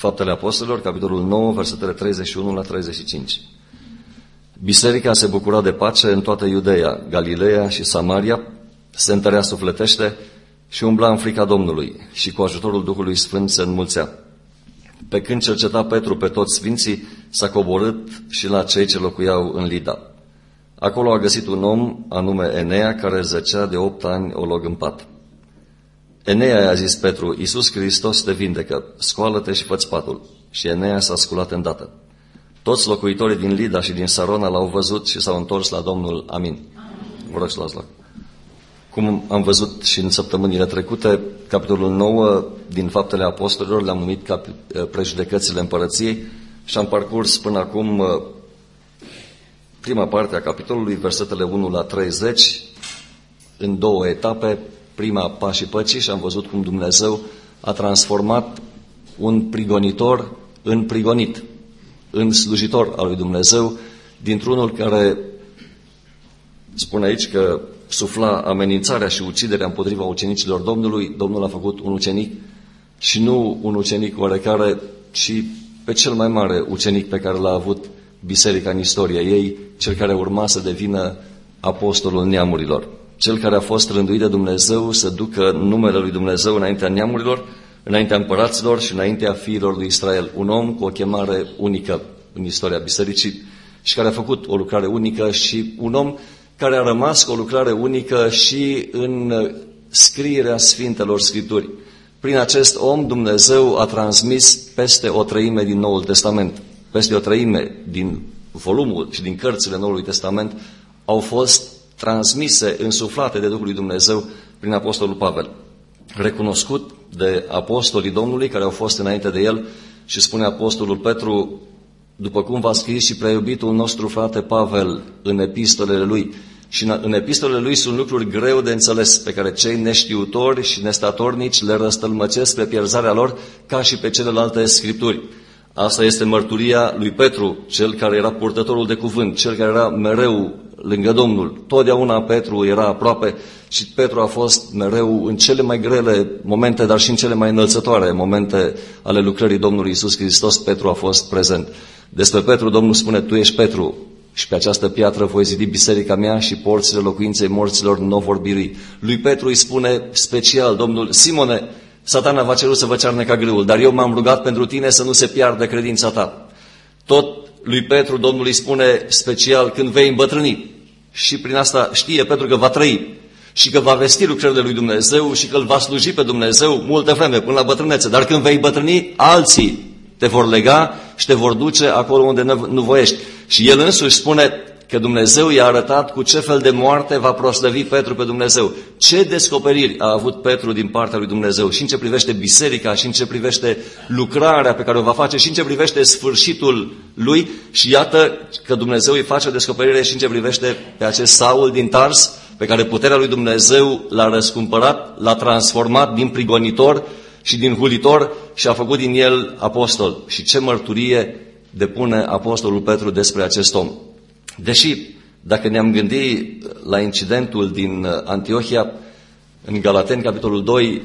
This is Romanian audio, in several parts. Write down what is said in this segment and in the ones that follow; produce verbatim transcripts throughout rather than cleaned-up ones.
Faptele Apostolilor, capitolul nouă, versetele treizeci și unu la treizeci și cinci. Biserica se bucura de pace în toată Iudeea, Galileea și Samaria, se întărea sufletește și umbla în frica Domnului și cu ajutorul Duhului Sfânt se înmulțea. Pe când cerceta Petru pe toți sfinții, s-a coborât și la cei ce locuiau în Lida. Acolo a găsit un om, anume Enea, care zăcea de opt ani olog în pat. Enea i-a zis Petru: Iisus Hristos te vindecă, scoală-te și fă-ți patul. Și Enea s-a sculat îndată. Toți locuitorii din Lida și din Sarona l-au văzut și s-au întors la Domnul. Amin. Vă rog să luați loc. Cum am văzut și în săptămânile trecute, capitolul nouă din Faptele Apostolilor le-am numit cap- prejudecățile împărăției și am parcurs până acum prima parte a capitolului, versetele unu la treizeci, în două etape, prima pașii păcii, și am văzut cum Dumnezeu a transformat un prigonitor în prigonit, în slujitor al lui Dumnezeu, dintr-unul care, spune aici că sufla amenințarea și uciderea împotriva ucenicilor Domnului, Domnul a făcut un ucenic și nu un ucenic oarecare, ci pe cel mai mare ucenic pe care l-a avut biserica în istoria ei, cel care urma să devină apostolul neamurilor, cel care a fost rânduit de Dumnezeu să ducă numele lui Dumnezeu înaintea neamurilor, înaintea împăraților și înaintea fiilor lui Israel. Un om cu o chemare unică în istoria bisericii și care a făcut o lucrare unică și un om care a rămas cu o lucrare unică și în scrierea Sfintelor Scripturi. Prin acest om Dumnezeu a transmis peste o treime din Noul Testament. Peste o treime din volumul și din cărțile Noului Testament au fost transmise, însuflate de Duhul lui Dumnezeu prin Apostolul Pavel, recunoscut de apostolii Domnului care au fost înainte de el. Și spune Apostolul Petru: după cum v-a scris și prea iubitul nostru frate Pavel în epistolele lui. Și în epistolele lui sunt lucruri greu de înțeles, pe care cei neștiutori și nestatornici le răstălmăcesc pe pierzarea lor, ca și pe celelalte scripturi. Asta este mărturia lui Petru, cel care era purtătorul de cuvânt, cel care era mereu lângă Domnul. Totdeauna Petru era aproape și Petru a fost mereu în cele mai grele momente, dar și în cele mai înălțătoare momente ale lucrării Domnului Iisus Hristos. Petru a fost prezent. Despre Petru Domnul spune: tu ești Petru și pe această piatră voi zidi biserica mea și porțile locuinței morților nu vor birui. Lui Petru îi spune special Domnul: Simone, Satana v-a cerut să vă cearne ca grâul, dar eu m-am rugat pentru tine să nu se piardă credința ta. Tot lui Petru Domnul îi spune special: când vei îmbătrâni. Și prin asta știe Petru că va trăi și că va vesti lucrările lui Dumnezeu și că îl va sluji pe Dumnezeu multă vreme, până la bătrânețe. Dar când vei îmbătrâni, alții te vor lega și te vor duce acolo unde nu voiești. Și el însuși spune că Dumnezeu i-a arătat cu ce fel de moarte va proslăvi Petru pe Dumnezeu. Ce descoperiri a avut Petru din partea lui Dumnezeu și în ce privește biserica, și în ce privește lucrarea pe care o va face, și în ce privește sfârșitul lui. Și iată că Dumnezeu îi face o descoperire și în ce privește pe acest Saul din Tars, pe care puterea lui Dumnezeu l-a răscumpărat, l-a transformat din prigonitor și din hulitor și a făcut din el apostol. Și ce mărturie depune apostolul Petru despre acest om. Deși, dacă ne-am gândit la incidentul din Antiohia, în Galateni, capitolul doi,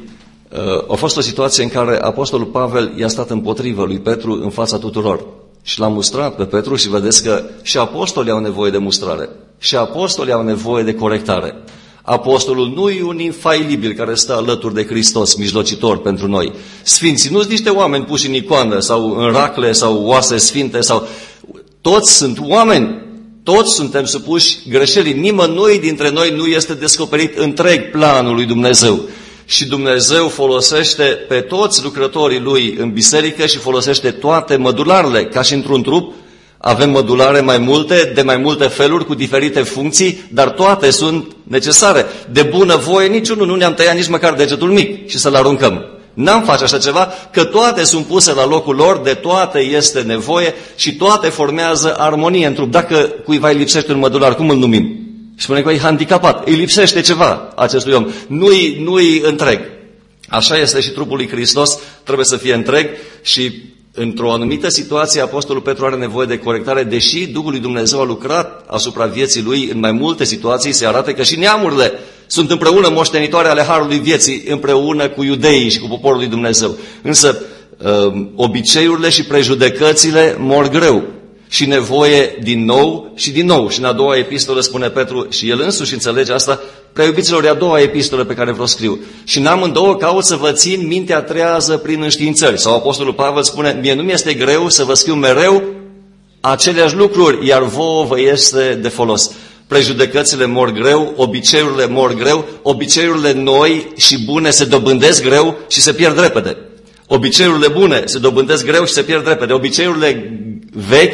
a fost o situație în care apostolul Pavel i-a stat împotrivă lui Petru în fața tuturor și l-a mustrat pe Petru. Și vedeți că și apostolii au nevoie de mustrare, și apostolii au nevoie de corectare. Apostolul nu e un infailibil care stă alături de Hristos, mijlocitor pentru noi. Sfinții nu sunt niște oameni puși în icoană sau în racle sau oase sfinte, sau toți sunt oameni. Toți suntem supuși greșelii. Nimănui dintre noi nu este descoperit întreg planul lui Dumnezeu. Și Dumnezeu folosește pe toți lucrătorii Lui în biserică și folosește toate mădularele. Ca și într-un trup, avem mădulare mai multe, de mai multe feluri, cu diferite funcții, dar toate sunt necesare. De bună voie niciunul nu ne-am tăiat nici măcar degetul mic și să-l aruncăm. N-am face așa ceva, că toate sunt puse la locul lor, de toate este nevoie și toate formează armonie în trup. Dacă cuiva îi lipsește un mădular, cum îl numim? Și spune că e handicapat, îi lipsește ceva acestui om, nu-i, nu-i întreg. Așa este și trupul lui Hristos, trebuie să fie întreg. Și într-o anumită situație apostolul Petru are nevoie de corectare, deși Duhul lui Dumnezeu a lucrat asupra vieții lui în mai multe situații. Se arată că și neamurile sunt împreună moștenitoare ale harului vieții, împreună cu iudeii și cu poporul lui Dumnezeu. Însă obiceiurile și prejudecățile mor greu și nevoie din nou și din nou. Și în a doua epistolă spune Petru, și el însuși înțelege asta, prea iubiților, e a doua epistolă pe care vreau scriu. Și în amândouă caut să vă țin mintea trează prin înștiințări. Sau apostolul Pavel spune, mie nu mi este greu să vă scriu mereu aceleași lucruri, iar vouă vă este de folos. Prejudecățile mor greu, obiceiurile mor greu, obiceiurile noi și bune se dobândesc greu și se pierd repede. Obiceiurile bune se dobândesc greu și se pierd repede. Obiceiurile vechi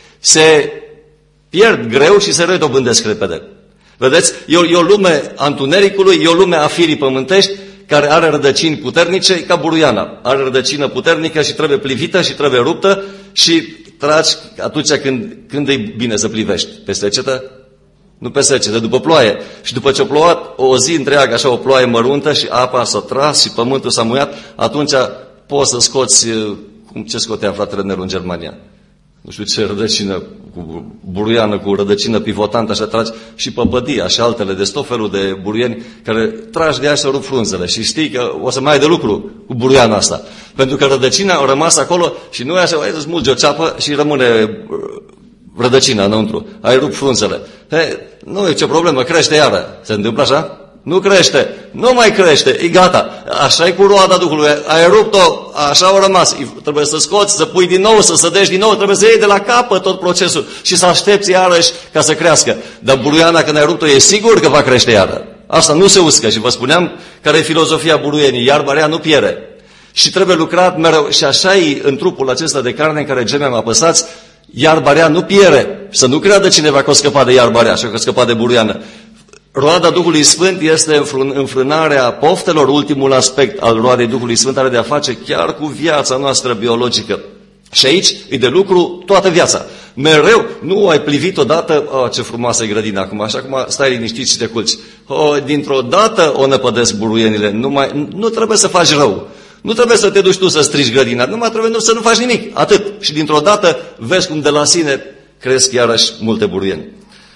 se pierd greu și se redobândesc repede. Vedeți? E o, e o lume a întunericului, e o lume a firii pământești care are rădăcini puternice ca buruiana. Are rădăcină puternică și trebuie plivită și trebuie ruptă și tragi atunci când, când e bine să plivești. Pe secetă? Nu pe secetă, după ploaie. Și după ce a plouat o zi întreagă, așa o ploaie măruntă și apa s-a tras și pământul s-a muiat, atunci poți să scoți, cum ce scotea fratele Nelu în Germania? Nu știu ce rădăcină, cu buruiană, cu rădăcină pivotantă, așa tragi și păpădia și altele de tot felul de buruieni care tragi de aia și să rup frunzele. Și știi că o să mai ai de lucru cu buruiana asta. Pentru că rădăcina a rămas acolo și nu e așa, ai să smulgi o ceapă și rămâne rădăcina înăuntru. Ai rupt frunzele. He, nu e ce problemă, crește iară. Se întâmplă așa? Nu crește, nu mai crește, e gata. Așa e cu roada Duhului, ai rupt-o, așa au rămas. Trebuie să scoți, să pui din nou, să sădești din nou, trebuie să iei de la capăt tot procesul și să aștepți iarăși ca să crească. Dar buruiana, când ai rupt-o, e sigur că va crește iară. Asta nu se uscă și vă spuneam care e filozofia buruienii, iarba rea nu piere. Și trebuie lucrat mereu și așa e în trupul acesta de carne în care gemem apăsați, iarba rea nu piere. Să nu creadă cineva că o scăpa de iarba rea și că o scăpa de buruiană. Roada Duhului Sfânt este înfrânarea poftelor, ultimul aspect al roadei Duhului Sfânt are de a face chiar cu viața noastră biologică. Și aici e de lucru toată viața. Mereu, nu ai plivit odată, oh, ce frumoasă e grădina acum, așa cum stai liniștit și te culci. Oh, dintr-o dată o năpădesc buruienile, nu, mai, nu trebuie să faci rău. Nu trebuie să te duci tu să strici grădina, numai trebuie să nu faci nimic, atât. Și dintr-o dată vezi cum de la sine cresc iarăși multe buruieni.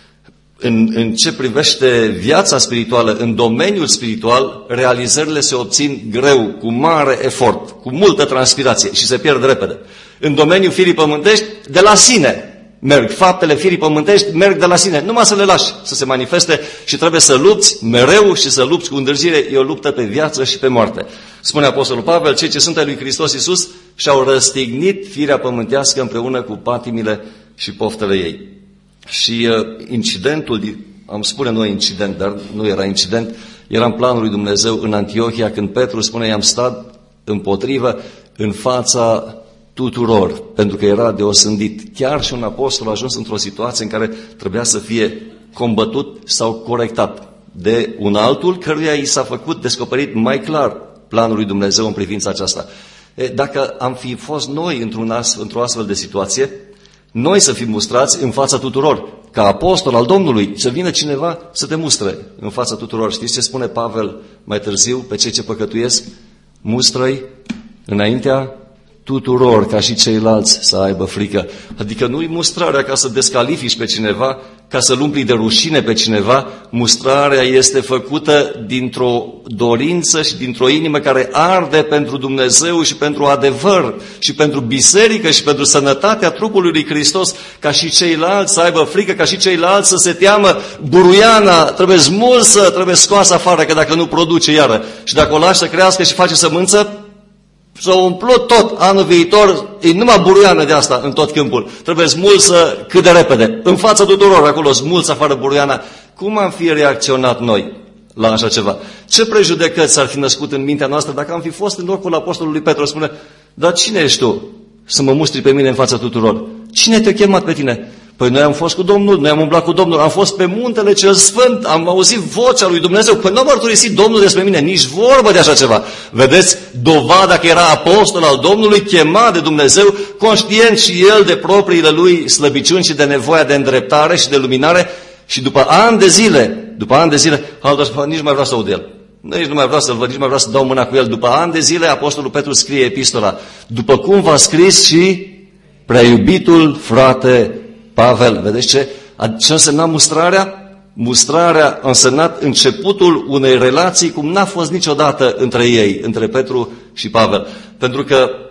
În, în ce privește viața spirituală, în domeniul spiritual, realizările se obțin greu, cu mare efort, cu multă transpirație și se pierd repede. În domeniul firii pământești, de la sine merg. Faptele firii pământești merg de la sine. Numai să le lași să se manifeste și trebuie să lupți mereu și să lupți cu îndârjire. E o luptă pe viață și pe moarte. Spune Apostolul Pavel, cei ce sunt ai lui Hristos Iisus și-au răstignit firea pământească împreună cu patimile și poftele ei. Și uh, incidentul, am spune noi incident, dar nu era incident, era în planul lui Dumnezeu în Antiohia, când Petru spune, i-am stat împotrivă în fața tuturor, pentru că era de osândit. Chiar și un apostol a ajuns într-o situație în care trebuia să fie combătut sau corectat de un altul, căruia i s-a făcut descoperit mai clar planul lui Dumnezeu în privința aceasta. E, dacă am fi fost noi într-un astfel, într-o astfel de situație, noi să fim mustrați în fața tuturor, ca apostol al Domnului, să vină cineva să te mustre în fața tuturor. Știți ce spune Pavel mai târziu pe cei ce păcătuiesc? Mustră-i înaintea tuturor, ca și ceilalți să aibă frică. Adică nu-i mustrarea ca să descalifici pe cineva, ca să-l umpli de rușine pe cineva. Mustrarea este făcută dintr-o dorință și dintr-o inimă care arde pentru Dumnezeu și pentru adevăr și pentru biserică și pentru sănătatea trupului lui Hristos, ca și ceilalți să aibă frică, ca și ceilalți să se teamă. Buruiana trebuie smulsă, trebuie scoasă afară, că dacă nu produce iară. Și dacă o lași să crească și face sămânță, s-a umplut tot anul viitor, e numai buruiană de asta în tot câmpul. Trebuie smulsă cât de repede. În fața tuturor acolo, smulsă afară buruiana. Cum am fi reacționat noi la așa ceva? Ce prejudecăți s-ar fi născut în mintea noastră dacă am fi fost în locul apostolului Petru? Spune, dar cine ești tu să mă mustri pe mine în fața tuturor? Cine te-a chemat pe tine? Păi noi am fost cu Domnul, noi am umblat cu Domnul, am fost pe muntele cel sfânt, am auzit vocea lui Dumnezeu. Păi nu a mărturisit Domnul despre mine, nici vorbă de așa ceva. Vedeți, dovada că era apostol al Domnului, chemat de Dumnezeu, conștient și el de propriile lui slăbiciuni și de nevoia de îndreptare și de luminare. Și după ani de zile, după ani de zile, nici nu mai vreau să aud el. Nici nu mai vreau să-l văd, nici nu mai vreau să dau mâna cu el. După ani de zile, apostolul Petru scrie epistola, după cum v-a scris și prea iubitul frate Pavel. Vedeți ce? Ce însemna mustrarea? Mustrarea a însemnat începutul unei relații cum n-a fost niciodată între ei, între Petru și Pavel. Pentru că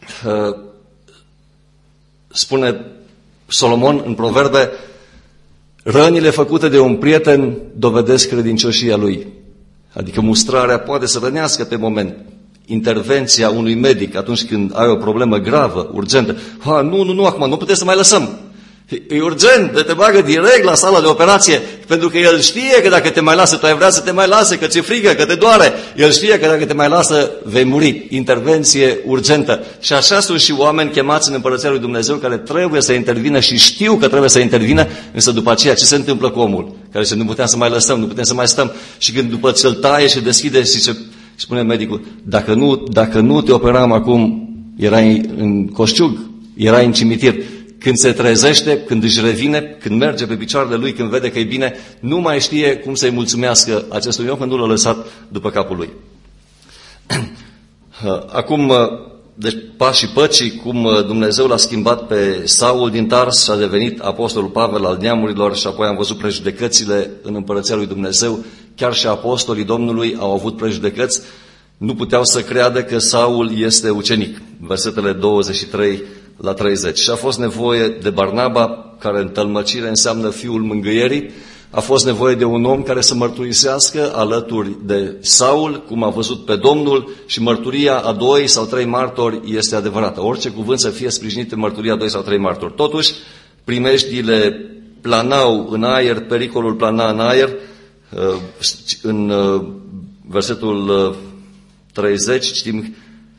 spune Solomon în Proverbe, rănile făcute de un prieten dovedesc credincioșia lui. Adică mustrarea poate să rănească pe moment. Intervenția unui medic atunci când ai o problemă gravă, urgentă. Ha, nu, nu, nu, acum nu putem să mai lăsăm. E urgent, de te bagă direct la sala de operație, pentru că el știe că dacă te mai lasă, tu ai vrea să te mai lase, că ți-e frică, că te doare. El știe că dacă te mai lasă, vei muri. Intervenție urgentă. Și așa sunt și oameni chemați în Împărăția lui Dumnezeu care trebuie să intervină și știu că trebuie să intervină, însă după aceea ce se întâmplă cu omul? Care zice, nu putem să mai lăsăm, nu putem să mai stăm. Și când după ce îl taie și deschide și zice, spune medicul, dacă nu, dacă nu te operam acum, erai în coșciug, erai în cimitir. Când se trezește, când își revine, când merge pe picioarele lui, când vede că e bine, nu mai știe cum să-i mulțumească acestui om, când nu l-a lăsat după capul lui. Acum, deci pașii păcii, cum Dumnezeu l-a schimbat pe Saul din Tars și a devenit apostolul Pavel al neamurilor și apoi am văzut prejudecățile în Împărăția lui Dumnezeu. Chiar și apostolii Domnului au avut prejudecăți. Nu puteau să creadă că Saul este ucenic. Versetele douăzeci și trei la treizeci. Și a fost nevoie de Barnaba, care în tălmăcire înseamnă fiul mângâierii. A fost nevoie de un om care să mărturisească alături de Saul, cum a văzut pe Domnul, și mărturia a doi sau trei martori este adevărată. Orice cuvânt să fie sprijinit în mărturia a doi sau trei martori. Totuși, primejdile planau în aer, pericolul plana în aer. În versetul treizeci citim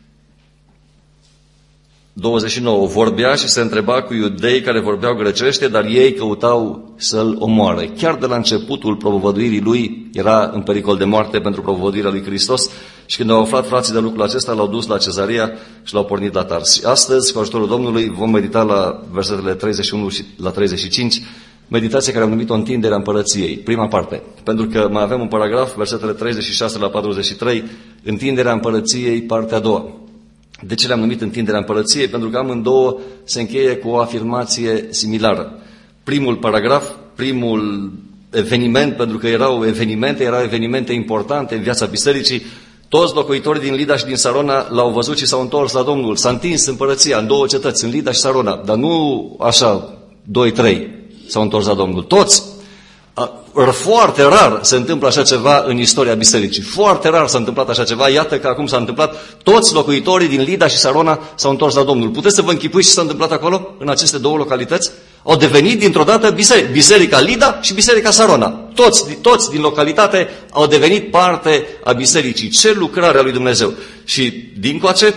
douăzeci și nouă. Vorbea și se întreba cu iudei care vorbeau grecește, dar ei căutau să-l omoare. Chiar de la începutul propovăduirii lui era în pericol de moarte pentru propovăduirea lui Hristos și când au aflat frații de lucrul acesta, l-au dus la Cezarea și l-au pornit la Tars. Astăzi, cu ajutorul Domnului, vom medita la versetele treizeci și unu și la treizeci și cinci, meditație care am numit-o întinderea împărăției, prima parte. Pentru că mai avem un paragraf, versetele treizeci și șase la patruzeci și trei, întinderea împărăției, partea a doua. De ce le-am numit întinderea împărăției? Pentru că amândouă se încheie cu o afirmație similară. Primul paragraf, primul eveniment, pentru că erau evenimente, erau evenimente importante în viața bisericii, toți locuitorii din Lida și din Sarona l-au văzut și s-au întors la Domnul. S-a întins împărăția în două cetăți, în Lida și Sarona, dar nu așa, doi, trei s-au întors la Domnul. Toți. Foarte rar se întâmplă așa ceva în istoria bisericii. Foarte rar s-a întâmplat așa ceva. Iată că acum s-a întâmplat. Toți locuitorii din Lida și Sarona s-au întors la Domnul. Puteți să vă închipuiți ce s-a întâmplat acolo, în aceste două localități? Au devenit dintr-o dată biserica, biserica Lida și biserica Sarona. Toți, toți din localitate au devenit parte a bisericii. Ce lucrare a lui Dumnezeu! Și dincoace,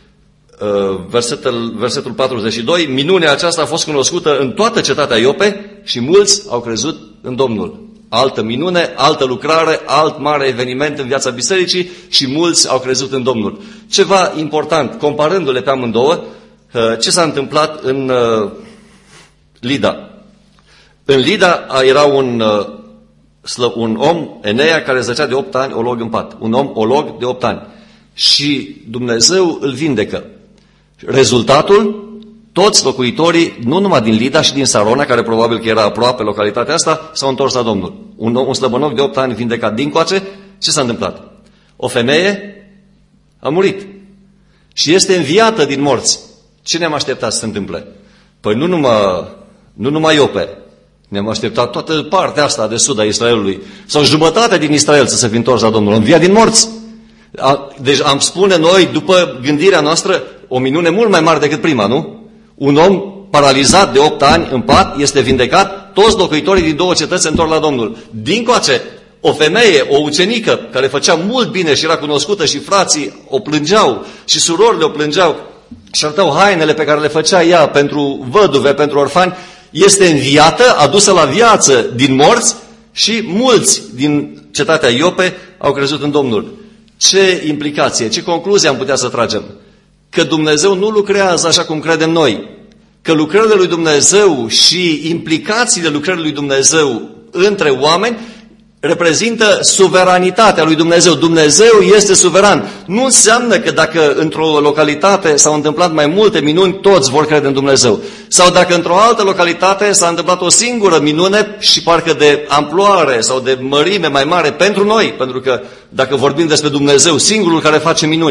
versetul, versetul patruzeci și doi, minunea aceasta a fost cunoscută în toată cetatea Iope și mulți au crezut în Domnul. Altă minune, altă lucrare, alt mare eveniment în viața bisericii și mulți au crezut în Domnul. Ceva important, comparându-le pe amândouă, ce s-a întâmplat în Lida. În Lida era un, un om, Enea, care zăcea de opt ani olog în pat. Un om olog de opt ani. Și Dumnezeu îl vindecă. Rezultatul, toți locuitorii, nu numai din Lida și din Sarona, care probabil că era aproape localitatea asta, s-au întors la Domnul. Un, un slăbănoc de opt ani vindecat dincoace, ce s-a întâmplat? O femeie a murit și este înviată din morți. Ce ne-am așteptat să se întâmple? Păi nu numai, nu numai Iope, ne-am așteptat toată partea asta de sud a Israelului, sau jumătate din Israel să se fi întors la Domnul, înviat din morți. Deci am spune noi, după gândirea noastră, o minune mult mai mare decât prima, nu? Un om paralizat de opt ani în pat este vindecat, toți locuitorii din două cetăți se întorc la Domnul. Dincoace, o femeie, o ucenică, care făcea mult bine și era cunoscută și frații o plângeau și surorile o plângeau și arătau hainele pe care le făcea ea pentru văduve, pentru orfani, este înviată, adusă la viață din morți și mulți din cetatea Iope au crezut în Domnul. Ce implicație, ce concluzie am putea să tragem? Că Dumnezeu nu lucrează așa cum credem noi. Că lucrările lui Dumnezeu și implicațiile lucrării lui Dumnezeu între oameni reprezintă suveranitatea lui Dumnezeu. Dumnezeu este suveran. Nu înseamnă că dacă într-o localitate s-au întâmplat mai multe minuni, toți vor crede în Dumnezeu. Sau dacă într-o altă localitate s-a întâmplat o singură minune și parcă de amploare sau de mărime mai mare pentru noi, pentru că dacă vorbim despre Dumnezeu, singurul care face minuni,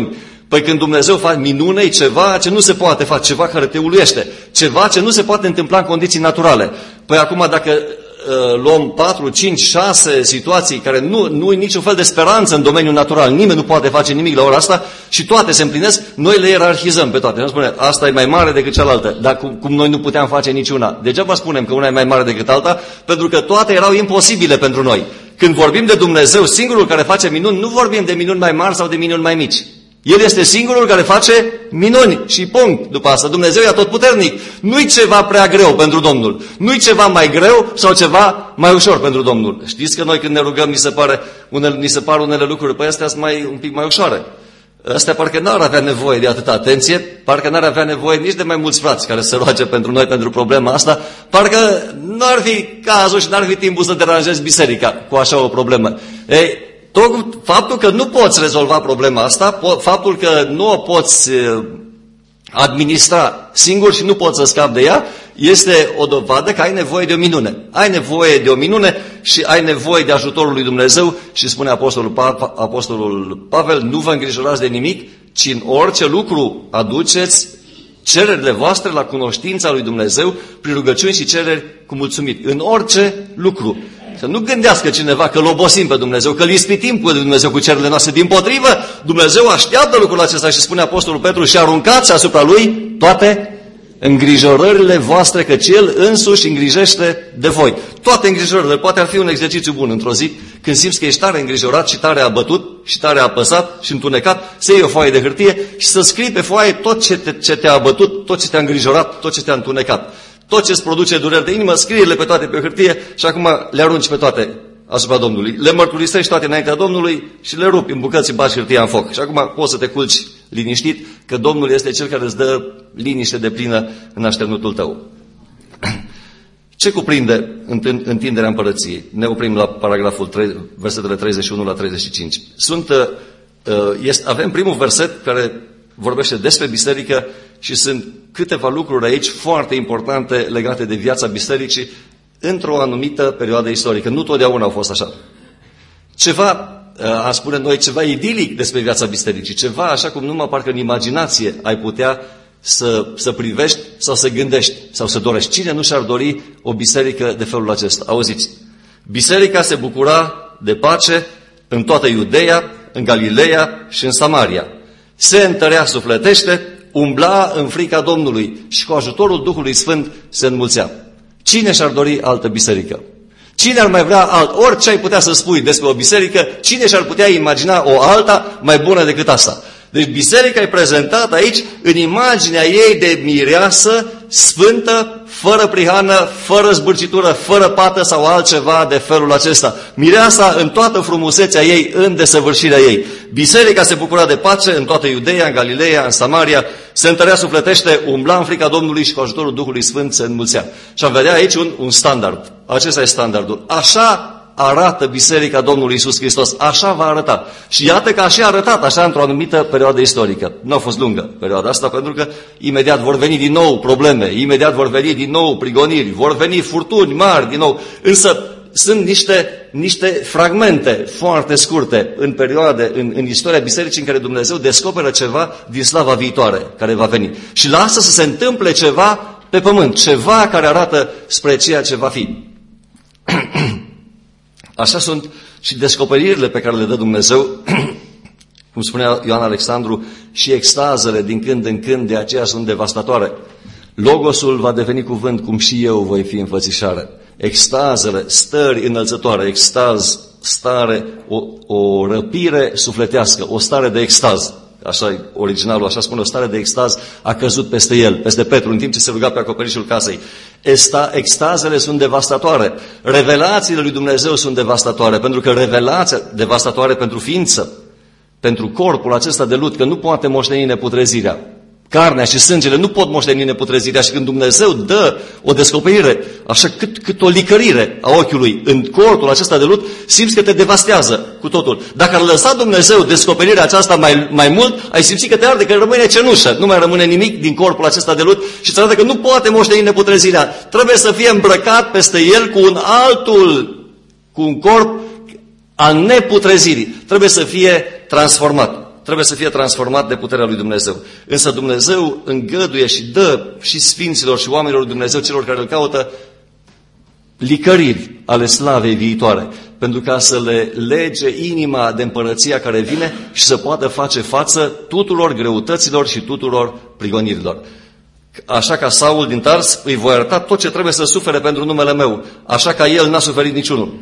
Păi când Dumnezeu face minune, e ceva ce nu se poate face, ceva care te uluiește, ceva ce nu se poate întâmpla în condiții naturale. Păi acum dacă uh, luăm patru, cinci, șase situații care nu, nu e niciun fel de speranță în domeniul natural, nimeni nu poate face nimic la ora asta și toate se împlinesc, noi le ierarhizăm pe toate. Nu spune, asta e mai mare decât cealaltă, dar cum, cum noi nu puteam face niciuna. Degeaba spunem că una e mai mare decât alta, pentru că toate erau imposibile pentru noi. Când vorbim de Dumnezeu, singurul care face minuni, nu vorbim de minuni mai mari sau de minuni mai mici. El este singurul care face minuni și punct. După asta, Dumnezeu e atotputernic. Nu-i ceva prea greu pentru Domnul. Nu-i ceva mai greu sau ceva mai ușor pentru Domnul. Știți că noi când ne rugăm, ni se, pare unele, ni se par unele lucruri, păi astea sunt mai, un pic mai ușoare. Astea parcă n-ar avea nevoie de atâta atenție, parcă n-ar avea nevoie nici de mai mulți frați care se roage pentru noi, pentru problema asta, parcă n-ar fi cazul și n-ar fi timpul să deranjezi biserica cu așa o problemă. Ei, tot faptul că nu poți rezolva problema asta, faptul că nu o poți administra singur și nu poți să scapi de ea, este o dovadă că ai nevoie de o minune. Ai nevoie de o minune și ai nevoie de ajutorul lui Dumnezeu și spune Apostolul, pa- Apostolul Pavel, nu vă îngrijorați de nimic, ci în orice lucru aduceți cererile voastre la cunoștința lui Dumnezeu prin rugăciuni și cereri cu mulțumiri. În orice lucru. Să nu gândească cineva că îl obosim pe Dumnezeu, că îl ispitim pe Dumnezeu cu cererile noastre. Dimpotrivă, Dumnezeu așteaptă lucrul acesta și spune Apostolul Petru și aruncați asupra lui toate îngrijorările voastre, căci El însuși îngrijește de voi. Toate îngrijorările. Poate ar fi un exercițiu bun într-o zi, când simți că ești tare îngrijorat și tare abătut și tare apăsat și întunecat, să iei o foaie de hârtie și să scrii pe foaie tot ce, te, ce te-a abătut, tot ce te-a îngrijorat, tot ce te-a întunecat. Tot ce îți produce dureri de inimă, scrie-le pe toate pe hârtie și acum le arunci pe toate asupra Domnului. Le mărturisești toate înaintea Domnului și le rupi în bucăți, în bași hârtia în foc. Și acum poți să te culci liniștit că Domnul este Cel care îți dă liniște deplină în așternutul tău. Ce cuprinde întinderea împărăției? Ne oprim la paragraful trei, versetele treizeci și unu la treizeci și cinci. Sunt, este, avem primul verset care vorbește despre biserică și sunt câteva lucruri aici foarte importante legate de viața bisericii într-o anumită perioadă istorică. Nu totdeauna au fost așa. Ceva, a spune noi, ceva idilic despre viața bisericii, ceva așa cum numai parcă în imaginație ai putea să, să privești sau să gândești sau să dorești. Cine nu și-ar dori o biserică de felul acesta? Auziți, biserica se bucura de pace în toată Iudeea, în Galileea și în Samaria. Se întărea sufletește, umbla în frica Domnului și cu ajutorul Duhului Sfânt se înmulțea. Cine și-ar dori altă biserică? Cine ar mai vrea alt? Orice ai putea să spui despre o biserică, cine și-ar putea imagina o alta mai bună decât asta? Deci biserica e prezentată aici în imaginea ei de mireasă, sfântă, fără prihană, fără zbârcitură, fără pată sau altceva de felul acesta. Mireasa în toată frumusețea ei, în desăvârșirea ei. Biserica se bucura de pace în toată Iudeea, în Galileea, în Samaria, se întărea sufletește, umbla în frica Domnului și cu ajutorul Duhului Sfânt se înmulțea. Și am vedea aici un, un standard. Acesta e standardul. Așa arată Biserica Domnului Iisus Hristos. Așa va arăta. Și iată că așa a arătat, așa într-o anumită perioadă istorică. Nu a fost lungă perioada asta, pentru că imediat vor veni din nou probleme, imediat vor veni din nou prigoniri, vor veni furtuni mari din nou. Însă sunt niște, niște fragmente foarte scurte în perioade, în, în istoria Bisericii, în care Dumnezeu descoperă ceva din slava viitoare care va veni. Și lasă să se întâmple ceva pe pământ, ceva care arată spre ceea ce va fi. Așa sunt și descoperirile pe care le dă Dumnezeu, cum spunea Ioan Alexandru, și extazele din când în când, de aceea sunt devastatoare. Logosul va deveni cuvânt, cum și eu voi fi înfățișare. Extazele, stări înălțătoare, extaz, stare, o, o răpire sufletească, o stare de extaz. Așa e originalul, așa spune, o stare de extaz a căzut peste el, peste Petru, în timp ce se ruga pe acoperișul casei. Esta, extazele sunt devastatoare. Revelațiile lui Dumnezeu sunt devastatoare, pentru că revelația devastatoare pentru ființă, pentru corpul acesta de lut, că nu poate moșteni neputrezirea. Carnea și sângele nu pot moșteni neputrezirea și când Dumnezeu dă o descoperire, așa cât, cât o licărire a ochiului în cortul acesta de lut, simți că te devastează cu totul. Dacă ar lăsa Dumnezeu descoperirea aceasta mai, mai mult, ai simți că te arde, că rămâne cenușă, nu mai rămâne nimic din corpul acesta de lut și îți arată că nu poate moșteni neputrezirea. Trebuie să fie îmbrăcat peste el cu un altul, cu un corp al neputrezirii. Trebuie să fie transformat. trebuie să fie transformat de puterea lui Dumnezeu. Însă Dumnezeu îngăduie și dă și sfinților și oamenilor lui Dumnezeu, celor care îl caută, licăriri ale slavei viitoare, pentru ca să le lege inima de împărăția care vine și să poată face față tuturor greutăților și tuturor prigonirilor. Așa ca Saul din Tars, îi voi arăta tot ce trebuie să sufere pentru numele meu, așa ca el n-a suferit niciunul.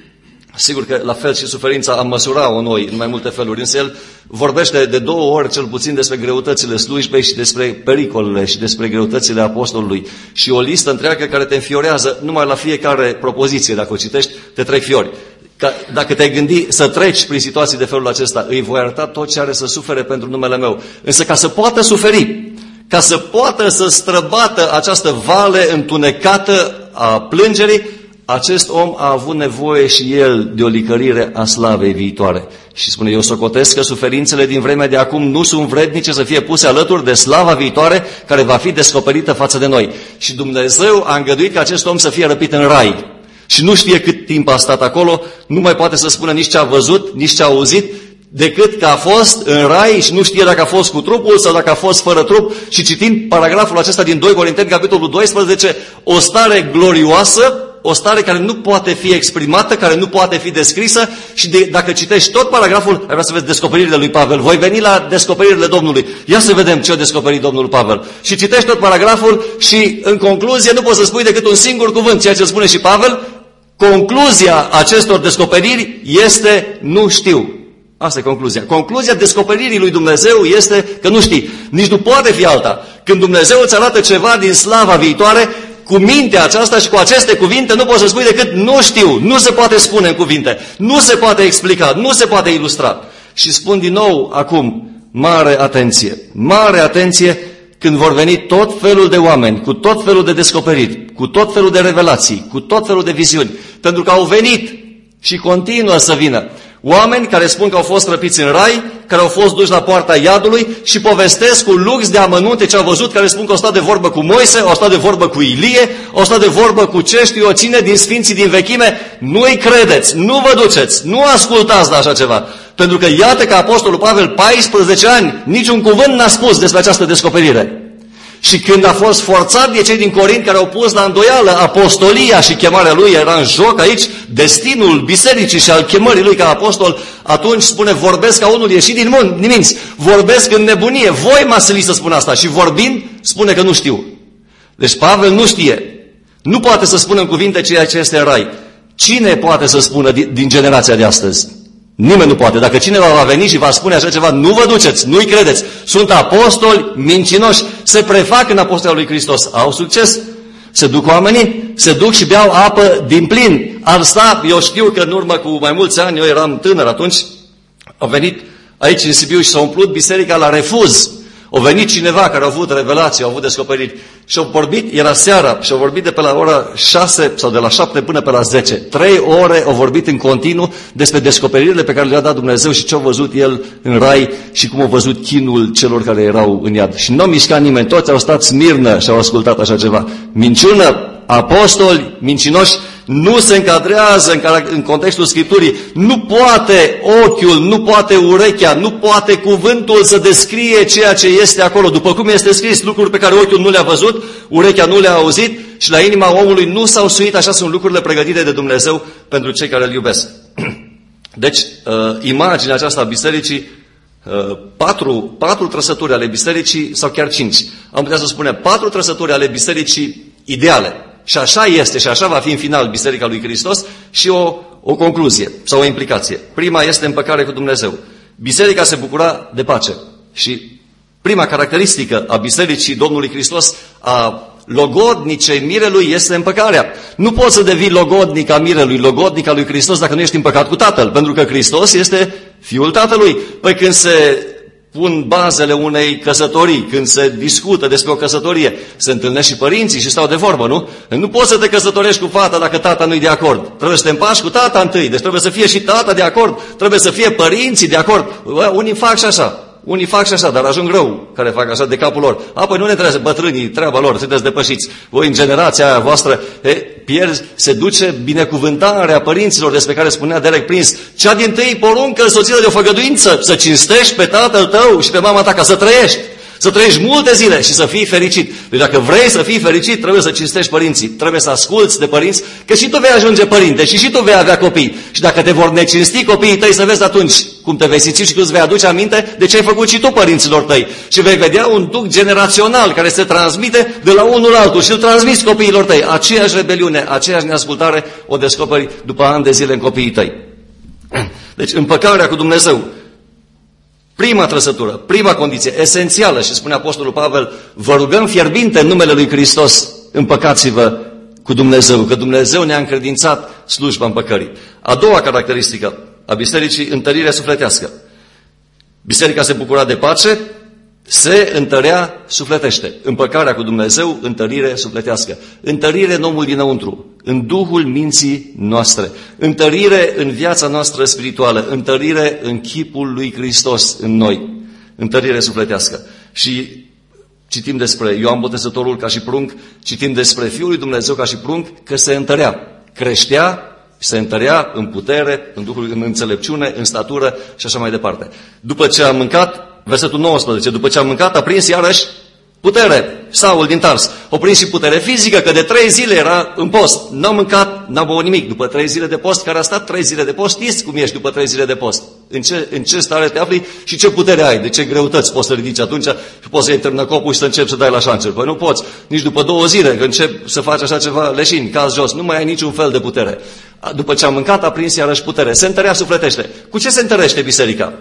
Sigur că la fel și suferința am măsura-o noi în mai multe feluri, însă el vorbește de două ori cel puțin despre greutățile slujbei și despre pericolele și despre greutățile apostolului. Și o listă întreagă care te înfiorează numai la fiecare propoziție, dacă o citești, te trec fiori. Ca, dacă te-ai gândi să treci prin situații de felul acesta, îi voi arăta tot ce are să sufere pentru numele meu. Însă ca să poată suferi, ca să poată să străbată această vale întunecată a plângerii, acest om a avut nevoie și el de o licărire a slavei viitoare. Și spune, eu socotesc că suferințele din vremea de acum nu sunt vrednice să fie puse alături de slava viitoare care va fi descoperită față de noi. Și Dumnezeu a îngăduit ca acest om să fie răpit în rai. Și nu știe cât timp a stat acolo, nu mai poate să spună nici ce a văzut, nici ce a auzit, decât că a fost în rai și nu știe dacă a fost cu trupul sau dacă a fost fără trup. Și citind paragraful acesta din doi Corinteni, capitolul doisprezece, o stare glorioasă, o stare care nu poate fi exprimată, care nu poate fi descrisă. Și de, dacă citești tot paragraful, ai vrea să vezi descoperirile lui Pavel. Voi veni la descoperirile Domnului. Ia să vedem ce a descoperit Domnul Pavel. Și citești tot paragraful și în concluzie nu poți să spui decât un singur cuvânt, ceea ce spune și Pavel. Concluzia acestor descoperiri este nu știu. Asta e concluzia. Concluzia descoperirii lui Dumnezeu este că nu știi. Nici nu poate fi alta. Când Dumnezeu îți arată ceva din slava viitoare, cu mintea aceasta și cu aceste cuvinte nu poți să spui decât nu știu, nu se poate spune în cuvinte, nu se poate explica, nu se poate ilustra. Și spun din nou acum, mare atenție, mare atenție când vor veni tot felul de oameni, cu tot felul de descoperiri, cu tot felul de revelații, cu tot felul de viziuni, pentru că au venit și continuă să vină. Oameni care spun că au fost răpiți în rai, care au fost duși la poarta iadului și povestesc cu lux de amănunte ce au văzut, care spun că au stat de vorbă cu Moise, au stat de vorbă cu Ilie, au stat de vorbă cu ce știu eu cine din sfinții din vechime. Nu-i credeți, nu vă duceți, nu ascultați la așa ceva. Pentru că iată că apostolul Pavel, paisprezece ani, niciun cuvânt n-a spus despre această descoperire. Și când a fost forțat de cei din Corint care au pus la îndoială apostolia și chemarea lui, era în joc aici destinul bisericii și al chemării lui ca apostol, atunci spune, vorbesc ca unul ieșit din minți, vorbesc în nebunie, voi m-ați silit să spun asta. Și vorbind, spune că nu știu. Deci Pavel nu știe, nu poate să spună în cuvinte ceea ce este în rai. Cine poate să spună din generația de astăzi? Nimeni nu poate. Dacă cineva va veni și va spune așa ceva, nu vă duceți, nu-i credeți. Sunt apostoli mincinoși, se prefac în apostolul lui Hristos. Au succes. Se duc oamenii, se duc și beau apă din plin. Ar sta, eu știu că în urmă cu mai mulți ani, eu eram tânăr atunci, au venit aici în Sibiu și s-a umplut biserica la refuz. Au venit cineva care a avut revelații, au avut descoperiri și au vorbit, era seara, și au vorbit de pe la ora șase sau de la șapte până pe la zece. Trei ore au vorbit în continuu despre descoperirile pe care le-a dat Dumnezeu și ce a văzut El în rai și cum a văzut chinul celor care erau în iad. Și nu a mișcat nimeni, toți au stat smirnă și au ascultat așa ceva. Minciună, apostoli mincinoși, nu se încadrează în, în contextul Scripturii. Nu poate ochiul, nu poate urechea, nu poate cuvântul să descrie ceea ce este acolo. După cum este scris, lucruri pe care ochiul nu le-a văzut, urechea nu le-a auzit și la inima omului nu s-au suit. Așa sunt lucrurile pregătite de Dumnezeu pentru cei care îl iubesc. Deci, uh, imaginea aceasta a bisericii, uh, patru, patru trăsături ale bisericii, sau chiar cinci. Am putea să spunem patru trăsături ale bisericii ideale. Și așa este și așa va fi în final Biserica lui Hristos și o, o concluzie sau o implicație. Prima este împăcare cu Dumnezeu. Biserica se bucura de pace. Și prima caracteristică a Bisericii Domnului Hristos, a logodnicei mirelui, este împăcarea. Nu poți să devii logodnic a mirelui, logodnic al lui Hristos dacă nu ești împăcat cu Tatăl, pentru că Hristos este Fiul Tatălui. Păi când se pun bazele unei căsătorii, când se discută despre o căsătorie, se întâlnesc și părinții și stau de vorbă, nu? Nu poți să te căsătorești cu fata dacă tata nu-i de acord. Trebuie să te împaci cu tata întâi, deci trebuie să fie și tata de acord, trebuie să fie părinții de acord. Unii fac și așa. Unii fac și așa, dar ajung rău care fac așa de capul lor. Apoi nu ne trebuie bătrânii, treaba lor, sunteți depășiți. Voi în generația aia voastră e, pierzi, se duce binecuvântarea părinților despre care spunea Derek Prince. Cea dintâi poruncă însoțită de o făgăduință, să cinstești pe tatăl tău și pe mama ta ca să trăiești. Să trăiești multe zile și să fii fericit. Deci dacă vrei să fii fericit, trebuie să cinstești părinții. Trebuie să asculți de părinți, că și tu vei ajunge părinte și și tu vei avea copii. Și dacă te vor necinsti copiii tăi, să vezi atunci cum te vei simți și tu îți vei aduce aminte de ce ai făcut și tu părinților tăi. Și vei vedea un duc generațional care se transmite de la unul la altul și îl transmiți copiilor tăi. Aceeași rebeliune, aceeași neascultare o descoperi după ani de zile în copiii tăi. Deci împăcarea cu Dumnezeu. Prima trăsătură, prima condiție, esențială, și spune Apostolul Pavel, vă rugăm fierbinte în numele lui Hristos, împăcați-vă cu Dumnezeu, că Dumnezeu ne-a încredințat slujba împăcării. A doua caracteristică a bisericii, întărirea sufletească. Biserica se bucura de pace, se întărea sufletește. Împăcarea cu Dumnezeu, întărire sufletească. Întărire în omul dinăuntru, în duhul minții noastre. Întărire în viața noastră spirituală. Întărire în chipul lui Hristos în noi. Întărire sufletească. Și citim despre Ioan Botezătorul ca și prunc, citim despre Fiul lui Dumnezeu ca și prunc, că se întărea. Creștea, se întărea în putere, în duhul, în înțelepciune, în statură și așa mai departe. După ce a mâncat, versetul nouăsprezece, după ce a mâncat, a prins iarăși putere, Saul din Tars. A prins și putere fizică, că de trei zile era în post. N-a mâncat, n-a băut nimic. După trei zile de post, care a stat trei zile de post, știți cum ești după trei zile de post. În ce, în ce stare te afli și ce putere ai, de ce greutăți poți să ridici atunci și poți să iei târnăcopul și să începi să dai la șanțuri. Păi nu poți, nici după două zile, că începi să faci așa ceva leșin, caz jos, nu mai ai niciun fel de putere. După ce a mâncat, a prins iarăși putere. Se întărea sufletește. Cu ce se întărește biserica?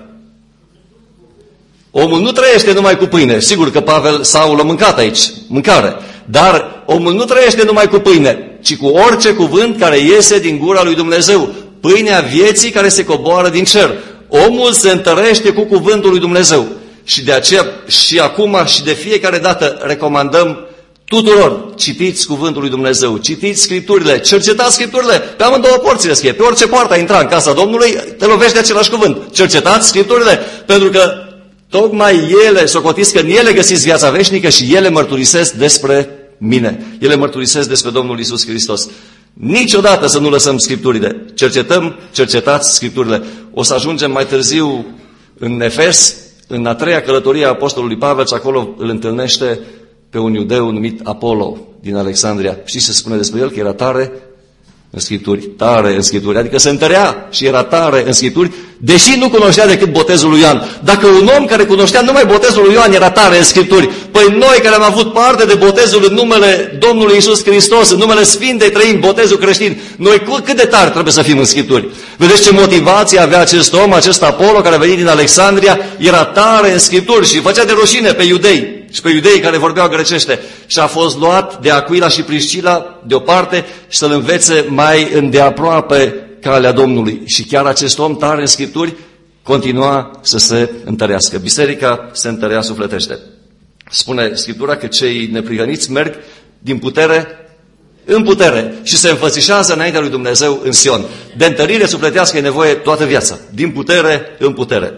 Omul nu trăiește numai cu pâine. Sigur că Pavel, Saul a mâncat aici, mâncare. Dar omul nu trăiește numai cu pâine, ci cu orice cuvânt care iese din gura lui Dumnezeu. Pâinea vieții care se coboară din cer. Omul se întărește cu cuvântul lui Dumnezeu. Și de aceea, și acum, și de fiecare dată, recomandăm tuturor, citiți cuvântul lui Dumnezeu, citiți Scripturile, cercetați Scripturile, pe amândouă porțile scrie, pe orice poartă ai intra în casa Domnului, te lovești de același cuvânt. Cercetați Scripturile, pentru că tocmai ele, socotiți că în ele găsiți viața veșnică și ele mărturisesc despre mine. Ele mărturisesc despre Domnul Iisus Hristos. Niciodată să nu lăsăm Scripturile. Cercetăm, cercetați Scripturile. O să ajungem mai târziu în Efes, în a treia călătorie a Apostolului Pavel, și acolo îl întâlnește pe un iudeu numit Apollo din Alexandria. Știți ce spune despre el? Că era tare în Scripturi, tare în Scripturi, adică se întărea și era tare în Scripturi, deși nu cunoștea decât botezul lui Ioan. Dacă un om care cunoștea numai botezul lui Ioan era tare în Scripturi, păi noi care am avut parte de botezul în numele Domnului Iisus Hristos, în numele Sfintei Trăimi, botezul creștin, noi cât de tare trebuie să fim în Scripturi? Vedeți ce motivație avea acest om, acest Apollo care a venit din Alexandria, era tare în Scripturi și făcea de rușine pe iudei și pe iudeii care vorbeau grecește. Și a fost luat de Aquila și Priscila deoparte și să-l învețe mai îndeaproape calea Domnului. Și chiar acest om tare în Scripturi continua să se întărească. Biserica se întărea sufletește. Spune Scriptura că cei neprihăniți merg din putere în putere și se înfățișează înaintea lui Dumnezeu în Sion. De întărire sufletească e nevoie toată viața. Din putere în putere.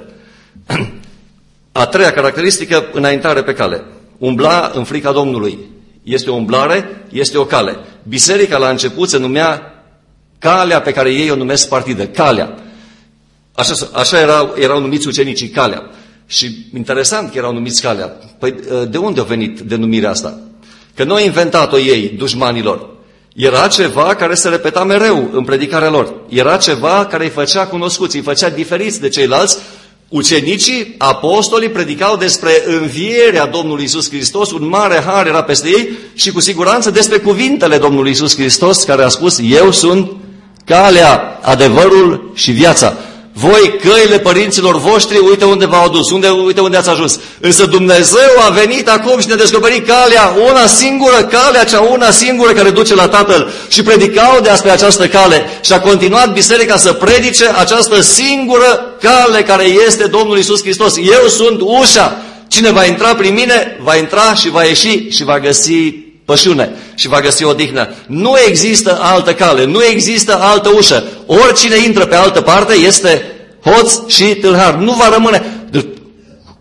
A treia caracteristică, înaintare pe cale. Umbla în frica Domnului. Este o umblare, este o cale. Biserica la început se numea calea pe care ei o numesc partidă. Calea. Așa, așa erau, erau numiți ucenicii, calea. Și interesant că erau numiți calea. Păi de unde a venit denumirea asta? Că nu au inventat-o ei, dușmanilor. Era ceva care se repeta mereu în predicarea lor. Era ceva care îi făcea cunoscuți, îi făcea diferiți de ceilalți. Ucenicii, apostolii predicau despre învierea Domnului Iisus Hristos, un mare har era peste ei și cu siguranță despre cuvintele Domnului Iisus Hristos care a spus: eu sunt calea, adevărul și viața. Voi, căile părinților voștri, uite unde v-au adus, unde, uite unde ați ajuns. Însă Dumnezeu a venit acum și ne-a descoperit calea, una singură, calea cea una singură care duce la Tatăl. Și predicau despre această cale și a continuat biserica să predice această singură cale care este Domnul Iisus Hristos. Eu sunt ușa. Cine va intra prin mine, va intra și va ieși și va găsi pășune și va găsi odihnă. Nu există altă cale, nu există altă ușă. Oricine intră pe altă parte este hoț și tâlhar. Nu va rămâne.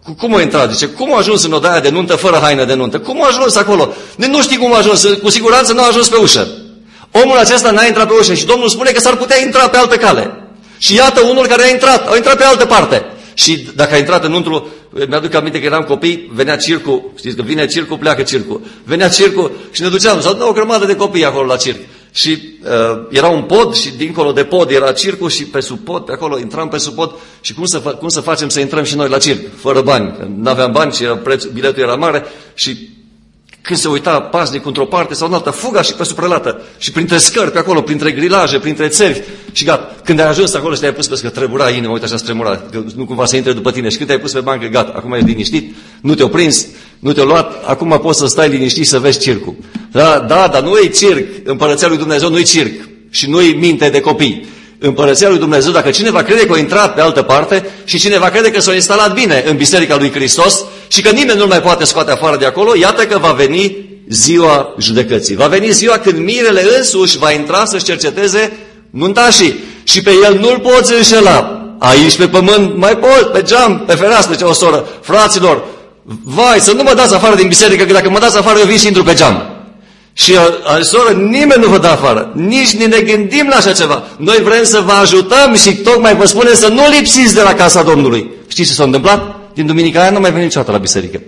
Cum a intrat? Zice, cum a ajuns în odaia de nuntă fără haină de nuntă? Cum a ajuns acolo? Nu știi cum a ajuns, cu siguranță nu a ajuns pe ușă. Omul acesta n-a intrat pe ușă și Domnul spune că s-ar putea intra pe altă cale. Și iată unul care a intrat, a intrat pe altă parte. Și dacă a intrat înăuntru, mi-aduc aminte că eram copii, venea circul, știți că vine circul, pleacă circul. Venea circul și ne duceam, s-au dat o grămadă de copii acolo la circ. Și uh, era un pod și dincolo de pod era circul și pe sub pod, pe acolo intram pe sub pod și cum să, cum să facem să intrăm și noi la circ, fără bani. N-aveam bani și era preț, biletul era mare și când se uita pasnic într-o parte sau în alta, fuga și pe suprelată și printre scări pe acolo, printre grilaje, printre țevi și gata. Când ai ajuns acolo și te-ai pus pe că tremura inima, uite așa tremura, că nu cumva să intre după tine și când te-ai pus pe bancă, gata, acum ești liniștit, nu te-o prins, nu te-o luat, acum poți să stai liniștit și să vezi circul. Da, da, dar nu e circ, Împărăția lui Dumnezeu nu e circ și nu e minte de copii. Împărăția lui Dumnezeu, dacă cineva crede că a intrat pe altă parte și cineva crede că s-a instalat bine în Biserica lui Hristos și că nimeni nu-l mai poate scoate afară de acolo, iată că va veni ziua judecății. Va veni ziua când mirele însuși va intra să-și cerceteze nuntașii și pe el nu-l poți înșela. Aici pe pământ mai poți, pe geam, pe fereastră, ce o soră. Fraților, vai, să nu mă dați afară din biserică, că dacă mă dați afară eu vin și intru pe geam. Și, soră, nimeni nu vă dă afară. Nici ne gândim la așa ceva. Noi vrem să vă ajutăm și tocmai vă spunem să nu lipsiți de la casa Domnului. Știți ce s-a întâmplat? Din duminica aia nu mai veni niciodată la biserică.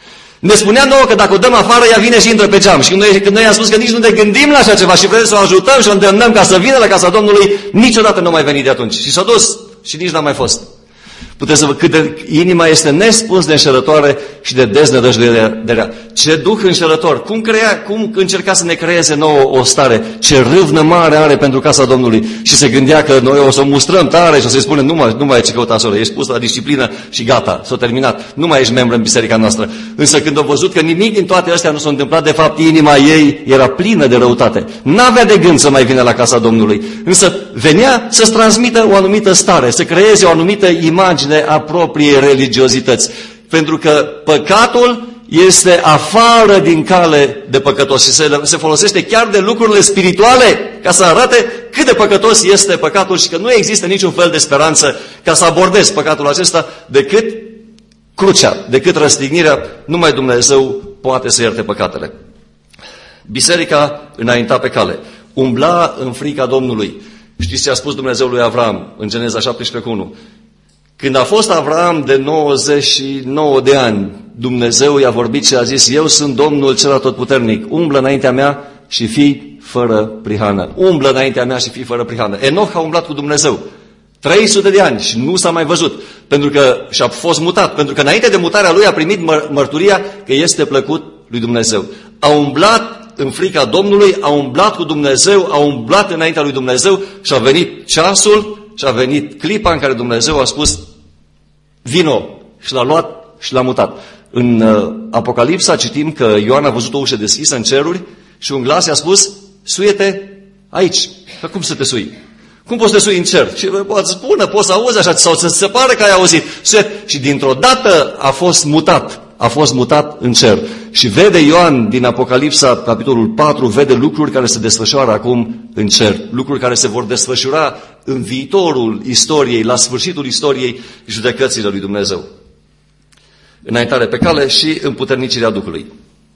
Ne spunea nouă că dacă o dăm afară, ea vine și intră pe geam. Și când noi, când noi am spus că nici nu ne gândim la așa ceva și vrem să o ajutăm și o îndemnăm ca să vină la casa Domnului, niciodată nu mai veni de atunci. Și s-a dus și nici n-a mai fost. Puteți să vă cât de inima este nespus de înșelătoare și de deznădăjduire de rea. Ce duh înșelător! Cum, crea, cum încerca să ne creeze nouă o stare? Ce râvnă mare are pentru casa Domnului! Și se gândea că noi o să o mustrăm tare și o să-i spunem nu mai, nu mai ai ce căuta soră, ești pus la disciplină și gata, s-a terminat. Nu mai ești membru în biserica noastră. Însă când a văzut că nimic din toate astea nu s-a întâmplat, de fapt inima ei era plină de răutate. N-avea de gând să mai vină la casa Domnului. Însă venea să-ți transmită o anumită stare, să creeze o anumită imagine a propriei religiozități. Pentru că păcatul este afară din cale de păcătos și se, se folosește chiar de lucrurile spirituale ca să arate cât de păcătos este păcatul și că nu există niciun fel de speranță ca să abordezi păcatul acesta decât crucea, decât răstignirea. Numai Dumnezeu poate să ierte păcatele. Biserica înainta pe cale, umbla în frica Domnului. Știți ce a spus Dumnezeu lui Avram în Geneza șaptesprezece unu? Când a fost Avram de nouăzeci și nouă de ani, Dumnezeu i-a vorbit și a zis, eu sunt Domnul cel atotputernic, umblă înaintea mea și fii fără prihană. Umblă înaintea mea și fii fără prihană. Enoch a umblat cu Dumnezeu trei sute de ani și nu s-a mai văzut, pentru că și-a fost mutat, pentru că înainte de mutarea lui a primit măr- mărturia că este plăcut lui Dumnezeu. A umblat în frica Domnului, a umblat cu Dumnezeu, a umblat înaintea lui Dumnezeu și a venit ceasul și a venit clipa în care Dumnezeu a spus vino și l-a luat și l-a mutat. În uh, Apocalipsa citim că Ioan a văzut o ușă deschisă în ceruri și un glas i-a spus suie-te aici. Că cum să te sui? Cum poți să te sui în cer? Și poți spune, poți să auzi așa sau să se pare că ai auzit. Și dintr-o dată a fost mutat. A fost mutat în cer. Și vede Ioan din Apocalipsa, capitolul patru, vede lucruri care se desfășoară acum în cer. Lucruri care se vor desfășura în viitorul istoriei, la sfârșitul istoriei judecăților lui Dumnezeu. Înaintare pe cale și împuternicirea Duhului.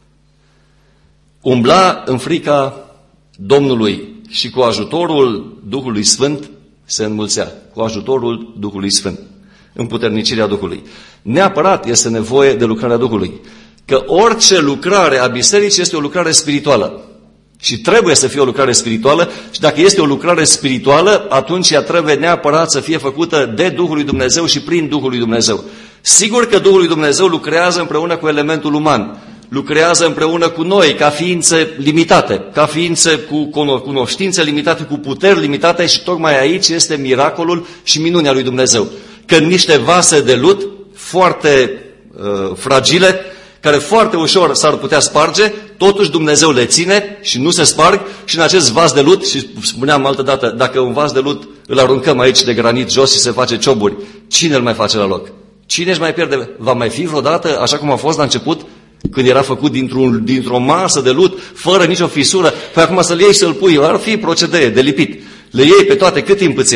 Umbla în frica Domnului și cu ajutorul Duhului Sfânt se înmulțea. Cu ajutorul Duhului Sfânt. Împuternicirea Duhului. Neapărat este nevoie de lucrarea Duhului. Că orice lucrare a bisericii este o lucrare spirituală. Și trebuie să fie o lucrare spirituală și dacă este o lucrare spirituală, atunci ea trebuie neapărat să fie făcută de Duhul lui Dumnezeu și prin Duhul lui Dumnezeu. Sigur că Duhul lui Dumnezeu lucrează împreună cu elementul uman. Lucrează împreună cu noi, ca ființe limitate, ca ființe cu cunoștințe limitate, cu puteri limitate și tocmai aici este miracolul și minunea lui Dumnezeu. Că în niște vase de lut foarte uh, fragile, care foarte ușor s-ar putea sparge, totuși Dumnezeu le ține și nu se sparg și în acest vas de lut, și spuneam altă dată, dacă un vas de lut îl aruncăm aici de granit jos și se face cioburi, cine îl mai face la loc? Cine își mai pierde? Va mai fi vreodată, așa cum a fost la început, când era făcut dintr-un, dintr-o masă de lut, fără nicio fisură, păi acum să-l iei și să-l pui, ar fi procedee de lipit. Le iei pe toate, cât timp îți ia?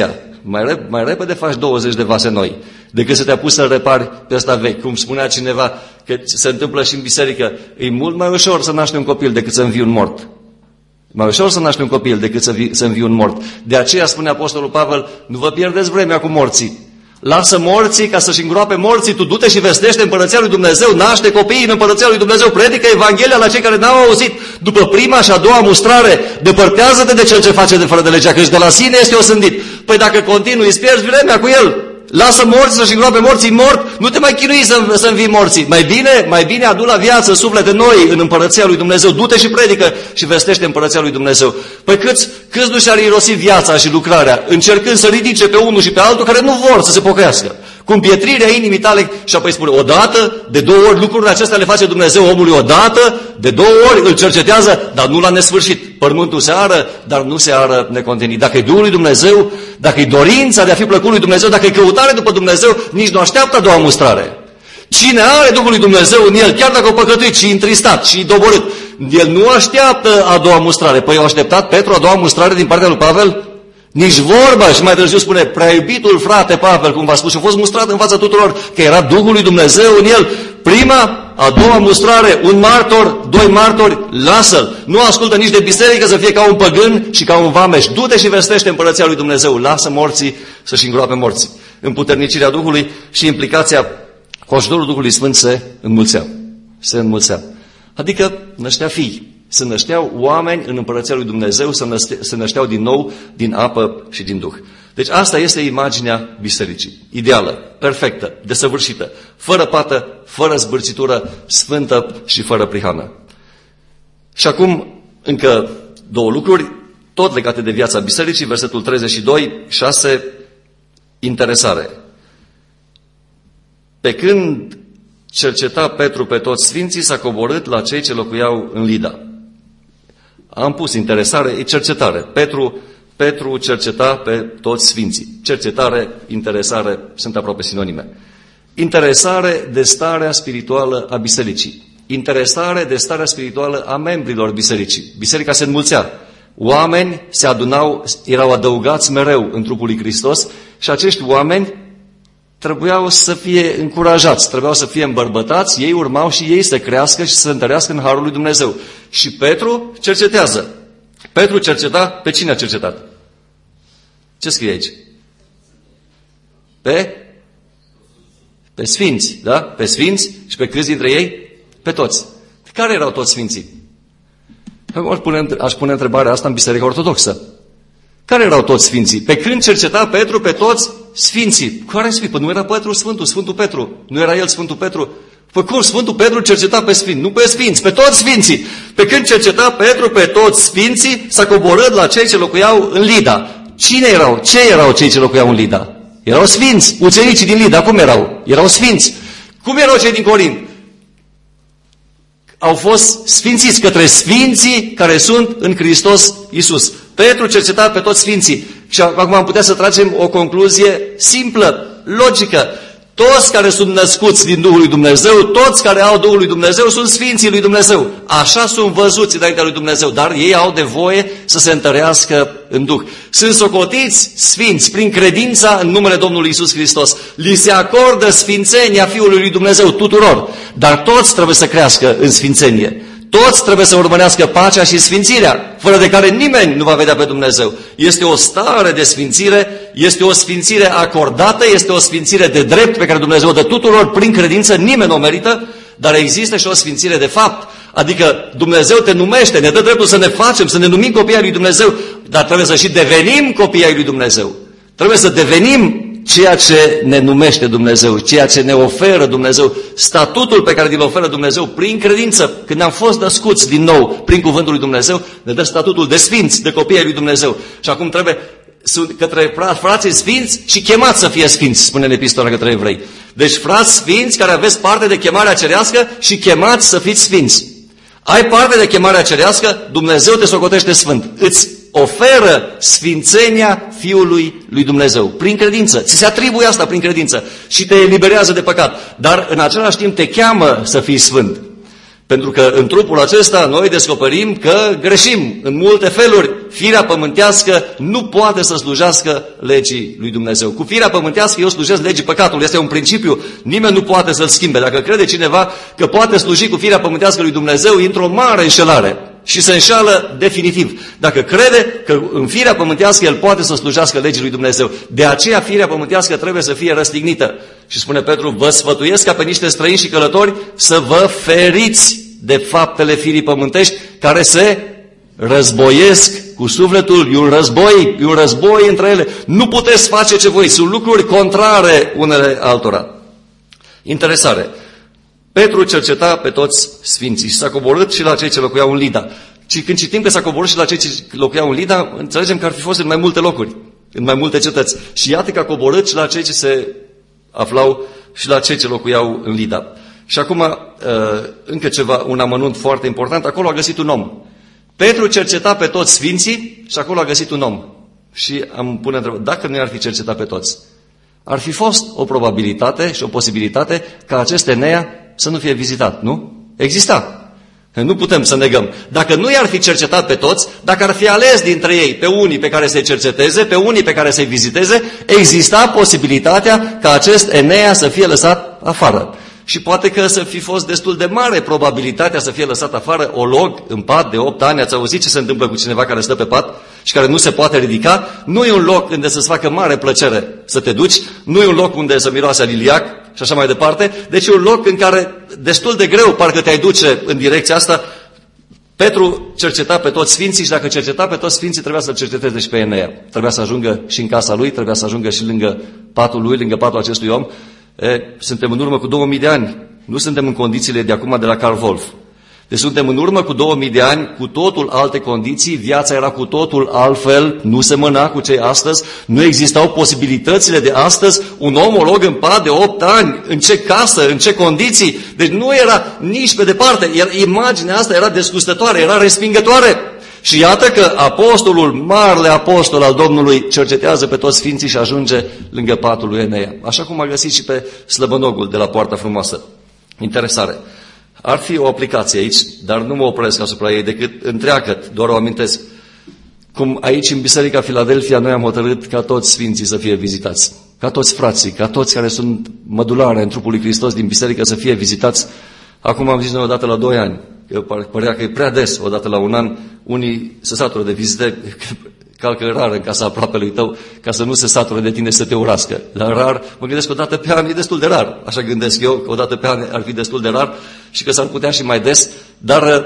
Mai, rep- mai repede faci douăzeci de vase noi decât să te apuci să repari pe ăsta vechi. Cum spunea cineva, că se întâmplă și în biserică, e mult mai ușor să naști un copil decât să învii un mort. Mai ușor să naști un copil decât să, vii, să învii un mort. De aceea spune Apostolul Pavel, nu vă pierdeți vremea cu morții. Lasă morții ca să-și îngroape morții, tu du-te și vestește Împărăția lui Dumnezeu, naște copiii în Împărăția lui Dumnezeu, predică Evanghelia la cei care n-au auzit. După prima și a doua mustrare, depărtează-te de cel ce face de fără de legea, căci de la sine este osândit. Păi dacă continui, îți pierzi vremea cu el. Lasă morții să-și îngroape morții mort, nu te mai chinui să, să învii morții. Mai bine, mai bine adu la viață suflete noi în Împărăția lui Dumnezeu. Du-te și predică și vestește Împărăția lui Dumnezeu. Păi câți, câți nu și-ar irosi viața și lucrarea, încercând să ridice pe unul și pe altul care nu vor să se pocăiască. Cu împietrirea inimii tale și apoi spune, odată, de două ori, lucrurile acestea le face Dumnezeu omului odată, de două ori îl cercetează, dar nu la nesfârșit. Pământul se ară, dar nu se ară necontenit. Dacă e Duhul lui Dumnezeu, dacă e dorința de a fi plăcut lui Dumnezeu, dacă e căutare după Dumnezeu, nici nu așteaptă a doua mustrare. Cine are Duhul lui Dumnezeu în el, chiar dacă o păcătuit și întristat și doborât, el nu așteaptă a doua mustrare. Păi au așteptat Petru a doua mustrare din partea lui Pavel? Nici vorba. Și mai târziu spune, prea iubitul frate Pavel, cum v-a spus, și a fost mustrat în fața tuturor, că era Duhul lui Dumnezeu în el. Prima, a doua mustrare, un martor, doi martori, lasă-l. Nu ascultă nici de biserică să fie ca un păgân și ca un vameș. Du-te și vestește Împărăția lui Dumnezeu. Lasă morții să-și îngroape morții. Împuternicirea Duhului și implicația cu ajutorul Duhului Sfânt se înmulțeau. Se înmulțeau. Adică năștea fii. Se nășteau oameni în Împărăția lui Dumnezeu, se, năște, se nășteau din nou din apă și din Duh. Deci asta este imaginea bisericii. Ideală, perfectă, desăvârșită, fără pată, fără zbârțitură, sfântă și fără prihană. Și acum încă două lucruri, tot legate de viața bisericii, versetul treizeci și doi, șase, interesare. Pe când cerceta Petru pe toți sfinții, s-a coborât la cei ce locuiau în Lida. Am pus interesare, e cercetare. Petru, Petru cerceta pe toți sfinții. Cercetare, interesare, sunt aproape sinonime. Interesare de starea spirituală a bisericii. Interesare de starea spirituală a membrilor bisericii. Biserica se înmulțea. Oameni se adunau, erau adăugați mereu în trupul lui Hristos și acești oameni trebuiau să fie încurajați, trebuiau să fie îmbărbătați, ei urmau și ei să crească și să se întărească în harul lui Dumnezeu. Și Petru cercetează. Petru cerceta, pe cine a cercetat? Ce scrie aici? Pe? Pe sfinți, da? Pe sfinți și pe câți dintre ei? Pe toți. Care erau toți sfinții? Aș pune, aș pune întrebarea asta în Biserica Ortodoxă. Care erau toți sfinții? Pe când cerceta Petru pe toți sfinții. Care sfinți? Păi nu era Petru Sfântul, Sfântul Petru. Nu era el Sfântul Petru? Păi cum? Sfântul Petru cerceta pe sfinți, nu pe sfinți, pe toți sfinții. Pe când cerceta Petru pe toți sfinții, s-a coborât la cei ce locuiau în Lida. Cine erau? Ce erau cei ce locuiau în Lida? Erau sfinți. Ucenicii din Lida, cum erau? Erau sfinți. Cum erau cei din Corint? Au fost sfințiți către sfinții care sunt în Hristos Iisus. Petru cerceta pe toți sfinții. Și acum am putea să tragem o concluzie simplă, logică. Toți care sunt născuți din Duhul lui Dumnezeu, toți care au Duhul lui Dumnezeu, sunt sfinții lui Dumnezeu. Așa sunt văzuți înaintea lui Dumnezeu, dar ei au de voie să se întărească în Duh. Sunt socotiți sfinți prin credința în numele Domnului Iisus Hristos. Li se acordă sfințenia Fiului lui Dumnezeu tuturor, dar toți trebuie să crească în sfințenie. Toți trebuie să urmărească pacea și sfințirea, fără de care nimeni nu va vedea pe Dumnezeu. Este o stare de sfințire, este o sfințire acordată, este o sfințire de drept pe care Dumnezeu o dă tuturor prin credință, nimeni nu o merită, dar există și o sfințire de fapt. Adică Dumnezeu te numește, ne dă dreptul să ne facem, să ne numim copii ai lui Dumnezeu, dar trebuie să și devenim copii ai lui Dumnezeu. Trebuie să devenim ceea ce ne numește Dumnezeu, ceea ce ne oferă Dumnezeu, statutul pe care îl oferă Dumnezeu prin credință. Când am fost născuți din nou prin cuvântul lui Dumnezeu, ne dă statutul de sfinți, de copii ai lui Dumnezeu. Și acum trebuie către frații sfinți și chemați să fie sfinți, spune în epistola către evrei. Deci frați sfinți care aveți parte de chemarea cerească și chemați să fiți sfinți. Ai parte de chemarea cerească, Dumnezeu te socotește sfânt. Îți oferă sfințenia Fiului lui Dumnezeu, prin credință. Ți se atribuie asta prin credință și te eliberează de păcat. Dar în același timp te cheamă să fii sfânt. Pentru că în trupul acesta noi descoperim că greșim în multe feluri. Firea pământească nu poate să slujească legii lui Dumnezeu. Cu firea pământească eu slujesc legii păcatului. Este un principiu, nimeni nu poate să-l schimbe. Dacă crede cineva că poate sluji cu firea pământească lui Dumnezeu, intră o mare înșelare și se înșală definitiv. Dacă crede că în firea pământească el poate să slujească legii lui Dumnezeu, de aceea firea pământească trebuie să fie răstignită. Și spune Petru, vă sfătuiesc ca pe niște străini și călători să vă feriți de faptele firii pământești care se războiesc cu sufletul. E un război, e un război între ele. Nu puteți face ce voi, sunt lucruri contrare unele altora. Interesare. Petru cerceta pe toți sfinții și s-a coborât și la cei ce locuiau în Lida. Și când citim că s-a coborât și la cei ce locuiau în Lida, înțelegem că ar fi fost în mai multe locuri, în mai multe cetăți. Și iată că a coborât și la cei ce se aflau și la cei ce locuiau în Lida. Și acum, încă ceva, un amănunt foarte important, acolo a găsit un om. Petru cerceta pe toți sfinții și acolo a găsit un om. Și am pune întrebarea, dacă nu i-ar fi cercetat pe toți, ar fi fost o probabilitate și o posibilitate ca acest Enea să nu fie vizitat, nu? Exista. Nu putem să negăm. Dacă nu i-ar fi cercetat pe toți, dacă ar fi ales dintre ei pe unii pe care să-i cerceteze, pe unii pe care să-i viziteze, exista posibilitatea ca acest Enea să fie lăsat afară. Și poate că să fi fost destul de mare probabilitatea să fie lăsat afară olog în pat de opt ani. Ați auzit ce se întâmplă cu cineva care stă pe pat și care nu se poate ridica? Nu e un loc unde să-ți facă mare plăcere să te duci, nu e un loc unde să miroase a liliac și așa mai departe. Deci e un loc în care destul de greu parcă te-ai duce în direcția asta. Petru cerceta pe toți sfinții și dacă cerceta pe toți sfinții trebuia să-l cerceteze și pe Enea. Trebuia să ajungă și în casa lui, trebuia să ajungă și lângă patul lui, lângă patul acestui om. E, suntem în urmă cu două mii de ani. Nu suntem în condițiile de acum de la Carl Wolf. Deci suntem în urmă cu două mii de ani, cu totul alte condiții, viața era cu totul altfel, nu semăna cu cei astăzi, nu existau posibilitățile de astăzi, un omolog în pat de opt ani, în ce casă, în ce condiții, deci nu era nici pe departe, imaginea asta era desgustătoare, era respingătoare. Și iată că apostolul, marele apostol al Domnului, cercetează pe toți sfinții și ajunge lângă patul lui Enea. Așa cum a găsit și pe slăbănogul de la Poarta Frumoasă. Interesare. Ar fi o aplicație aici, dar nu mă opresc asupra ei decât întreagăt, doar o amintesc. Cum aici în Biserica Filadelfia noi am hotărât ca toți sfinții să fie vizitați. Ca toți frații, ca toți care sunt mădulare în trupul lui Hristos din biserică să fie vizitați. Acum am zis noi odată la doi ani. Că părea că e prea des, odată la un an, unii se satură de vizite, calcă rar în casa aproapelui tău, ca să nu se satură de tine să te urască. Dar rar, mă gândesc că odată pe an e destul de rar. Așa gândesc eu, că odată pe an ar fi destul de rar și că s-ar putea și mai des. Dar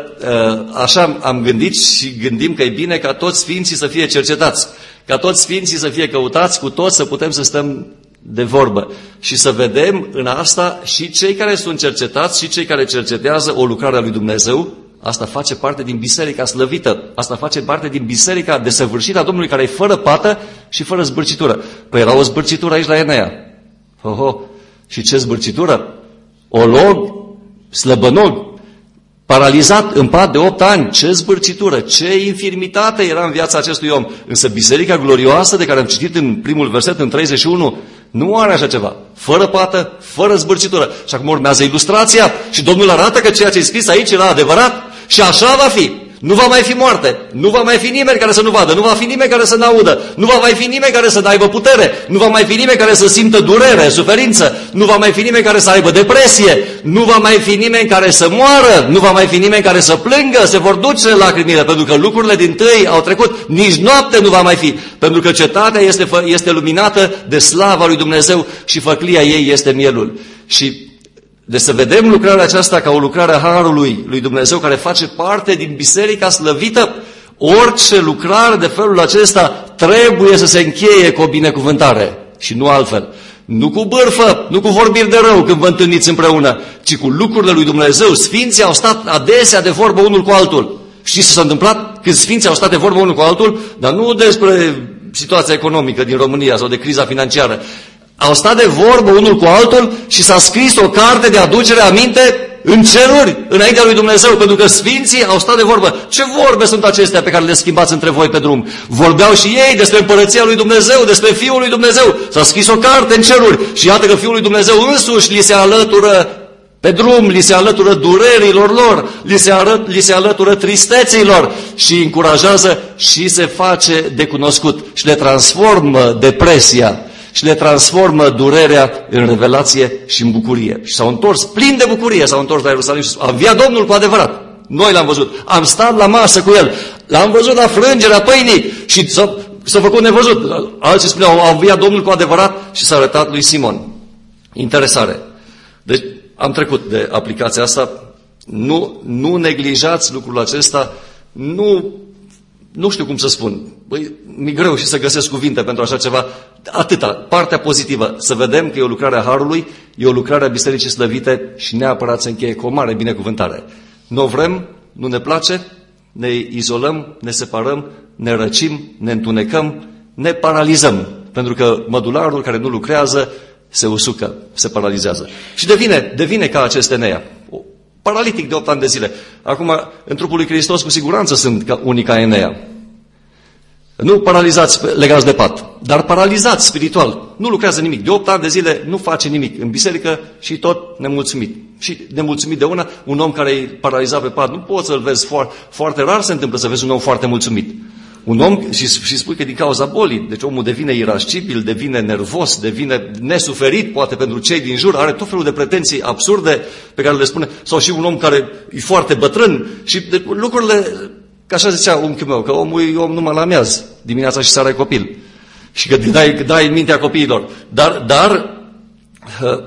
așa am gândit și gândim că e bine ca toți sfinții să fie cercetați, ca toți sfinții să fie căutați, cu toți să putem să stăm de vorbă și să vedem în asta și cei care sunt cercetați și cei care cercetează o lucrare a lui Dumnezeu. Asta face parte din biserica slăvită, asta face parte din biserica desăvârșită a Domnului, care e fără pată și fără zbârcitură. Păi era o zbârcitură aici la Enea. Oho. Și ce zbârcitură? Olog, slăbănog, paralizat în pat de opt ani. Ce zbârcitură, ce infirmitate era în viața acestui om. Însă biserica glorioasă de care am citit în primul verset, în treizeci și unu, nu are așa ceva. Fără pată, fără zbârcitură. Și acum urmează ilustrația și Domnul arată că ceea ce e scris aici era adevărat și așa va fi. Nu va mai fi moarte, nu va mai fi nimeni care să nu vadă, nu va fi nimeni care să n-audă, nu va mai fi nimeni care să n-aibă putere, nu va mai fi nimeni care să simtă durere, suferință, nu va mai fi nimeni care să aibă depresie, nu va mai fi nimeni care să moară, nu va mai fi nimeni care să plângă, se vor duce lacrimile, pentru că lucrurile din tâi au trecut, nici noapte nu va mai fi, pentru că cetatea este, este luminată de slava lui Dumnezeu și făclia ei este mielul. Și de să vedem lucrarea aceasta ca o lucrare a Harului lui Dumnezeu care face parte din biserica slăvită, orice lucrare de felul acesta trebuie să se încheie cu o binecuvântare și nu altfel. Nu cu bârfă, nu cu vorbiri de rău când vă întâlniți împreună, ci cu lucrurile lui Dumnezeu. Sfinții au stat adesea de vorbă unul cu altul. Știți ce s-a întâmplat? Când sfinții au stat de vorbă unul cu altul, dar nu despre situația economică din România sau de criza financiară. Au stat de vorbă unul cu altul și s-a scris o carte de aducere aminte în ceruri, înaintea lui Dumnezeu, pentru că sfinții au stat de vorbă. Ce vorbe sunt acestea pe care le schimbați între voi pe drum? Vorbeau și ei despre împărăția lui Dumnezeu, despre Fiul lui Dumnezeu. S-a scris o carte în ceruri și iată că Fiul lui Dumnezeu însuși li se alătură Pe drum li se alătură durerilor lor, li se, arăt, li se alătură tristeților și îi încurajează și se face de cunoscut și le transformă depresia și le transformă durerea în revelație și în bucurie. Și s-au întors plini de bucurie, s-au întors la Ierusalim și a înviat Domnul cu adevărat. Noi l-am văzut, am stat la masă cu el, l-am văzut la frângerea pâinii și s-a, s-a făcut nevăzut. Alții spuneau, a înviat Domnul cu adevărat și s-a arătat lui Simon. Interesare. Deci am trecut de aplicația asta, nu, nu neglijați lucrul acesta, nu, nu știu cum să spun, băi, mi-e greu și să găsesc cuvinte pentru așa ceva, atâta, partea pozitivă, să vedem că e o lucrare a Harului, e o lucrare a Bisericii Slăvite și neapărat să încheie cu o mare binecuvântare. Nu o vrem, nu ne place, ne izolăm, ne separăm, ne răcim, ne întunecăm, ne paralizăm, pentru că mădularul care nu lucrează se usucă, se paralizează. Și devine, devine ca acest Enea, paralitic de opt ani de zile. Acum, în trupul lui Hristos, cu siguranță sunt ca, unii ca Enea. Nu paralizați legați de pat, dar paralizați spiritual. Nu lucrează nimic. De opt ani de zile nu face nimic în biserică și tot nemulțumit. Și nemulțumit de una, un om care e paralizat pe pat, nu poți să-l vezi foarte, foarte rar se întâmplă să vezi un om foarte mulțumit. Un om, și, și spui că din cauza bolii, deci omul devine irascibil, devine nervos, devine nesuferit, poate pentru cei din jur, are tot felul de pretenții absurde pe care le spune, sau și un om care e foarte bătrân și de, lucrurile, ca așa zicea unchiul meu, că omul e om numai la amiaz, dimineața și seara e copil. Și că dai, dai în mintea copiilor. Dar, dar uh,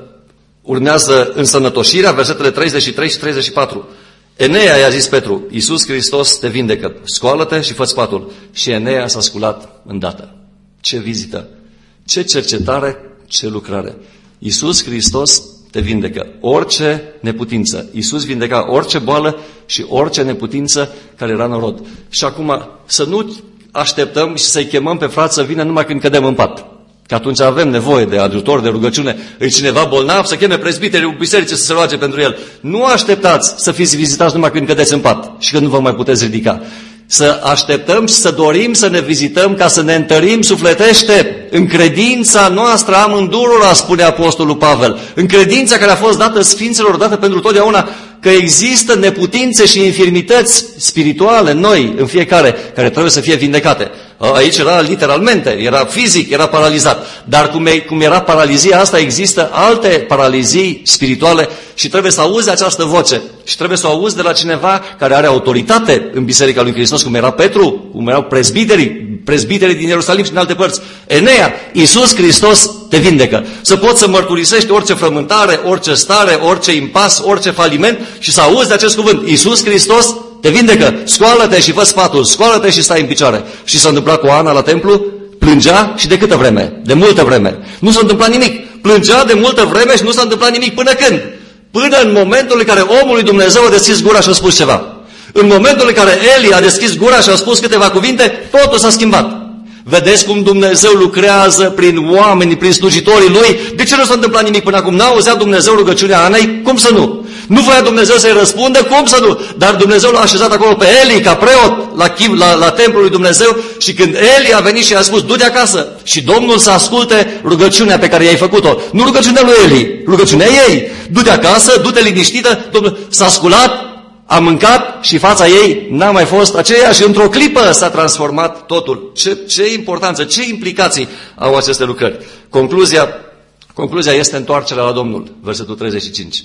urmează însănătoșirea, versetele treizeci și trei și treizeci și patru. Enea i-a zis Petru, Iisus Hristos te vindecă, scoală-te și fă-ți patul. Și Enea s-a sculat îndată. Ce vizită, ce cercetare, ce lucrare. Iisus Hristos te vindecă, orice neputință. Iisus vindeca orice boală și orice neputință care era în rod. Și acum să nu așteptăm și să-i chemăm pe frați să vină numai când cădem în pat. Că atunci avem nevoie de ajutor, de rugăciune. E cineva bolnav, să cheme prezbiterii bisericii să se roage pentru el. Nu așteptați să fiți vizitați numai când cădeți în pat și când nu vă mai puteți ridica. Să așteptăm și să dorim să ne vizităm ca să ne întărim sufletește în credința noastră amândurora, spune Apostolul Pavel. În credința care a fost dată Sfinților, dată pentru totdeauna, că există neputințe și infirmități spirituale noi în fiecare, care trebuie să fie vindecate. Aici era literalmente, era fizic, era paralizat. Dar cum, e, cum era paralizia asta, există alte paralizii spirituale și trebuie să auzi această voce. Și trebuie să o auzi de la cineva care are autoritate în Biserica lui Hristos, cum era Petru, cum erau prezbiterii, prezbiterii din Ierusalim și din alte părți. Enea, Iisus Hristos te vindecă. Să poți să mărturisești orice frământare, orice stare, orice impas, orice faliment și să auzi de acest cuvânt. Iisus Hristos te vindecă, scoală-te și fă sfatul, scoală-te și stai în picioare. Și s-a întâmplat cu Ana la templu, plângea și de câtă vreme? De multă vreme. Nu s-a întâmplat nimic. Plângea de multă vreme și nu s-a întâmplat nimic până când? Până în momentul în care omul lui Dumnezeu a deschis gura și a spus ceva. În momentul în care Eli a deschis gura și a spus câteva cuvinte, totul s-a schimbat. Vedeți cum Dumnezeu lucrează prin oameni, prin slujitorii Lui? De ce nu s-a întâmplat nimic până acum? N-a auzit Dumnezeu rugăciunea Anei? Cum să nu? Nu voia Dumnezeu să-i răspundă? Cum să nu? Dar Dumnezeu l-a așezat acolo pe Eli, ca preot, la, la, la templul lui Dumnezeu și când Eli a venit și i-a spus, du-te acasă și Domnul să asculte rugăciunea pe care i-ai făcut-o. Nu rugăciunea lui Eli, rugăciunea ei. Du-te acasă, du-te liniștită, Domnul s-a sculat, a mâncat și fața ei n-a mai fost aceea și într-o clipă s-a transformat totul. Ce, ce importanță, ce implicații au aceste lucrări? Concluzia, concluzia este întoarcerea la Domnul, versetul treizeci și cinci.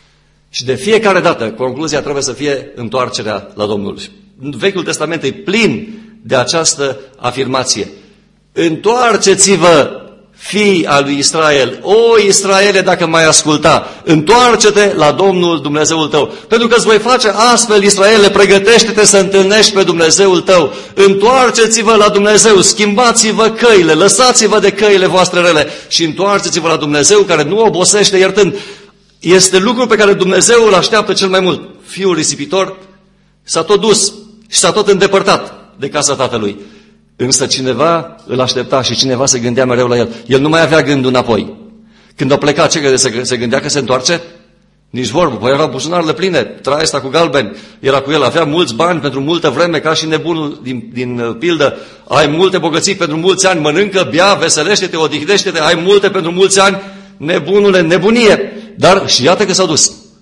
Și de fiecare dată, concluzia trebuie să fie întoarcerea la Domnul. Vechiul Testament e plin de această afirmație. Întoarceți-vă, fii al lui Israel. O, Israele, dacă m-ai asculta, întoarce-te la Domnul Dumnezeul tău. Pentru că îți voi face astfel, Israele, pregătește-te să întâlnești pe Dumnezeul tău. Întoarceți-vă la Dumnezeu, schimbați-vă căile, lăsați-vă de căile voastre rele și întoarceți-vă la Dumnezeu care nu obosește iertând. Este lucrul pe care Dumnezeu îl așteaptă cel mai mult. Fiul risipitor s-a tot dus și s-a tot îndepărtat de casa tatălui. Însă cineva îl aștepta și cineva se gândea mereu la el. El nu mai avea gândul înapoi. Când a plecat, ce crede? Se gândea că se întoarce? Nici vorbă. Păi avea buzunarele pline, traia asta cu galbeni. Era cu el, avea mulți bani pentru multă vreme, ca și nebunul din, din pildă. Ai multe bogății pentru mulți ani, mănâncă, bea, veselește-te, odihnește-te, ai multe pentru mulți ani, nebunule, nebunie. Dar și iată că s-a dus.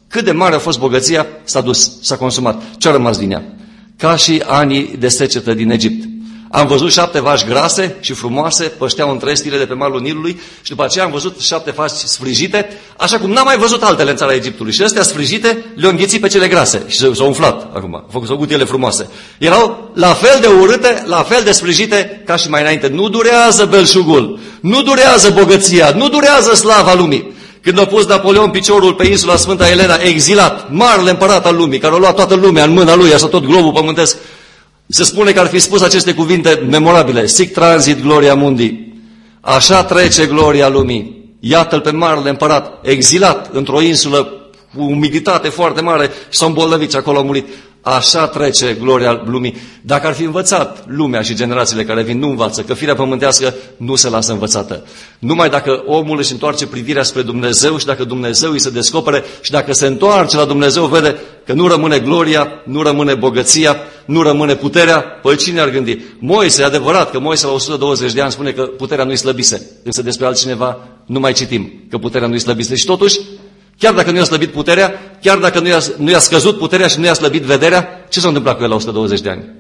Cât de mare a fost bogăția, s-a dus, s-a consumat. Ce a rămas din ea? Ca și anii de secetă din Egipt. Am văzut șapte vaci grase și frumoase, pășteau între stilele de pe malul Nilului și după aceea am văzut șapte vaci sfrijite, așa cum n-am mai văzut altele în țara Egiptului. Și astea sfrijite le-au înghițit pe cele grase și s-au umflat acum, au făcut, s-au făcut ele frumoase. Erau la fel de urâte, la fel de sfrijite ca și mai înainte. Nu durează belșugul, nu durează bogăția, nu durează slava lumii. Când a pus Napoleon piciorul pe insula Sfânta Elena, exilat, marele împărat al lumii, care a luat toată lumea în mâna lui, așa tot globul pământesc, se spune că ar fi spus aceste cuvinte memorabile: sic transit gloria mundi. Așa trece gloria lumii. Iată-l pe marele împărat, exilat într-o insulă cu umiditate foarte mare și s-au îmbolnăvit și acolo au murit. Așa trece gloria lumii. Dacă ar fi învățat lumea și generațiile care vin, nu învață, că firea pământească nu se lasă învățată. Numai dacă omul își întoarce privirea spre Dumnezeu și dacă Dumnezeu îi se descopere și dacă se întoarce la Dumnezeu, vede că nu rămâne gloria, nu rămâne bogăția, nu rămâne puterea. Păi cine ar gândi? Moise, e adevărat că Moise la o sută douăzeci de ani spune că puterea nu-i slăbise. Însă despre altcineva nu mai citim că puterea nu-i slăbise. Și totuși, chiar dacă nu i-a slăbit puterea, chiar dacă nu i-a, nu i-a scăzut puterea și nu i-a slăbit vederea, ce s-a întâmplat cu el la o sută douăzeci de ani?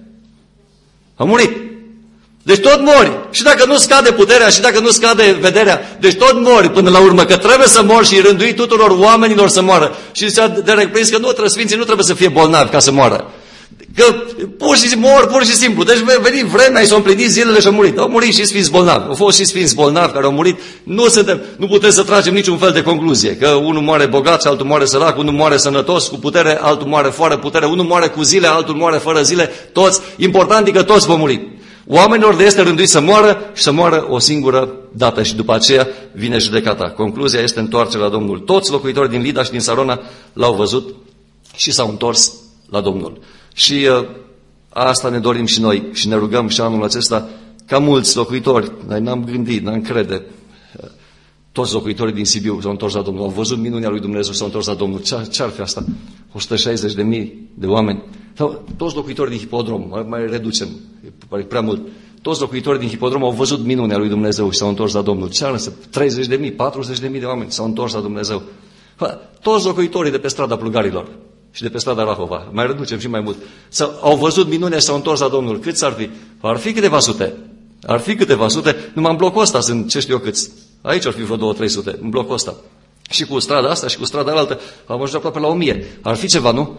A murit. Deci tot mori. Și dacă nu scade puterea și dacă nu scade vederea, deci tot mori până la urmă, că trebuie să mori și rândui tuturor oamenilor să moară. Și zicea de reprins că nu, sfinții nu trebuie să fie bolnavi ca să moară. Că pur și simplu, mor, pur și simplu. Deci veni vremea, i s-au împlinit zilele și au murit. Au murit și sfinți bolnavi. Au fost și sfinți bolnavi care au murit. Nu, suntem, nu putem să tragem niciun fel de concluzie. Că unul moare bogat și altul moare sărac, unul moare sănătos cu putere, altul moare fără putere, unul moare cu zile, altul moare fără zile. Toți, important e că toți vom muri. Oamenilor le este rânduit să moară și să moară o singură dată și după aceea vine judecata. Concluzia este întoarcerea la Domnul. Toți locuitorii din Lida și din Sarona l-au văzut și s-au întors la Domnul. Și uh, asta ne dorim și noi și ne rugăm și anul acesta ca mulți locuitori, noi n-am gândit, n-am crede, uh, toți locuitorii din Sibiu s-au întors la Domnul, au văzut minunea lui Dumnezeu și s-au întors la Domnul. Ce, ce ar fi asta? o sută șaizeci de mii de oameni. Sau, toți locuitorii din Hipodrom, mai, mai reducem, pare prea mult. Toți locuitorii din Hipodrom au văzut minunea lui Dumnezeu și s-au întors la Domnul. Ce ar însemna? treizeci de mii, patruzeci de mii de oameni s-au întors la Dumnezeu. Toți locuitorii de pe strada Plugarilor și de pe strada Rahova, mai reducem și mai mult, S-au, au văzut minunea și s-au întors la Domnul. Câți ar fi? Ar fi câteva sute. Ar fi câteva sute. Numai în blocul ăsta sunt ce știu eu câți. Aici ar fi vreo două, trei sute, în blocul ăsta. Și cu strada asta și cu strada altă am ajuns aproape la o mie. Ar fi ceva, nu?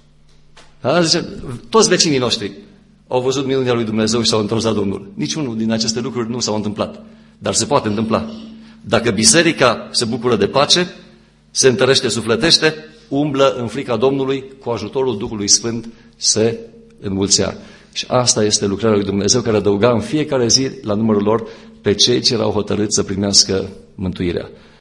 A, zice, toți vecinii noștri au văzut minunea lui Dumnezeu și s-au întors la Domnul. Niciunul din aceste lucruri nu s-au întâmplat. Dar se poate întâmpla. Dacă biserica se bucură de pace, se întărește, sufletește, umblă în frica Domnului, cu ajutorul Duhului Sfânt se înmulțea. Și asta este lucrarea lui Dumnezeu, care adăuga în fiecare zi la numărul lor pe cei ce erau hotărâți să primească mântuirea.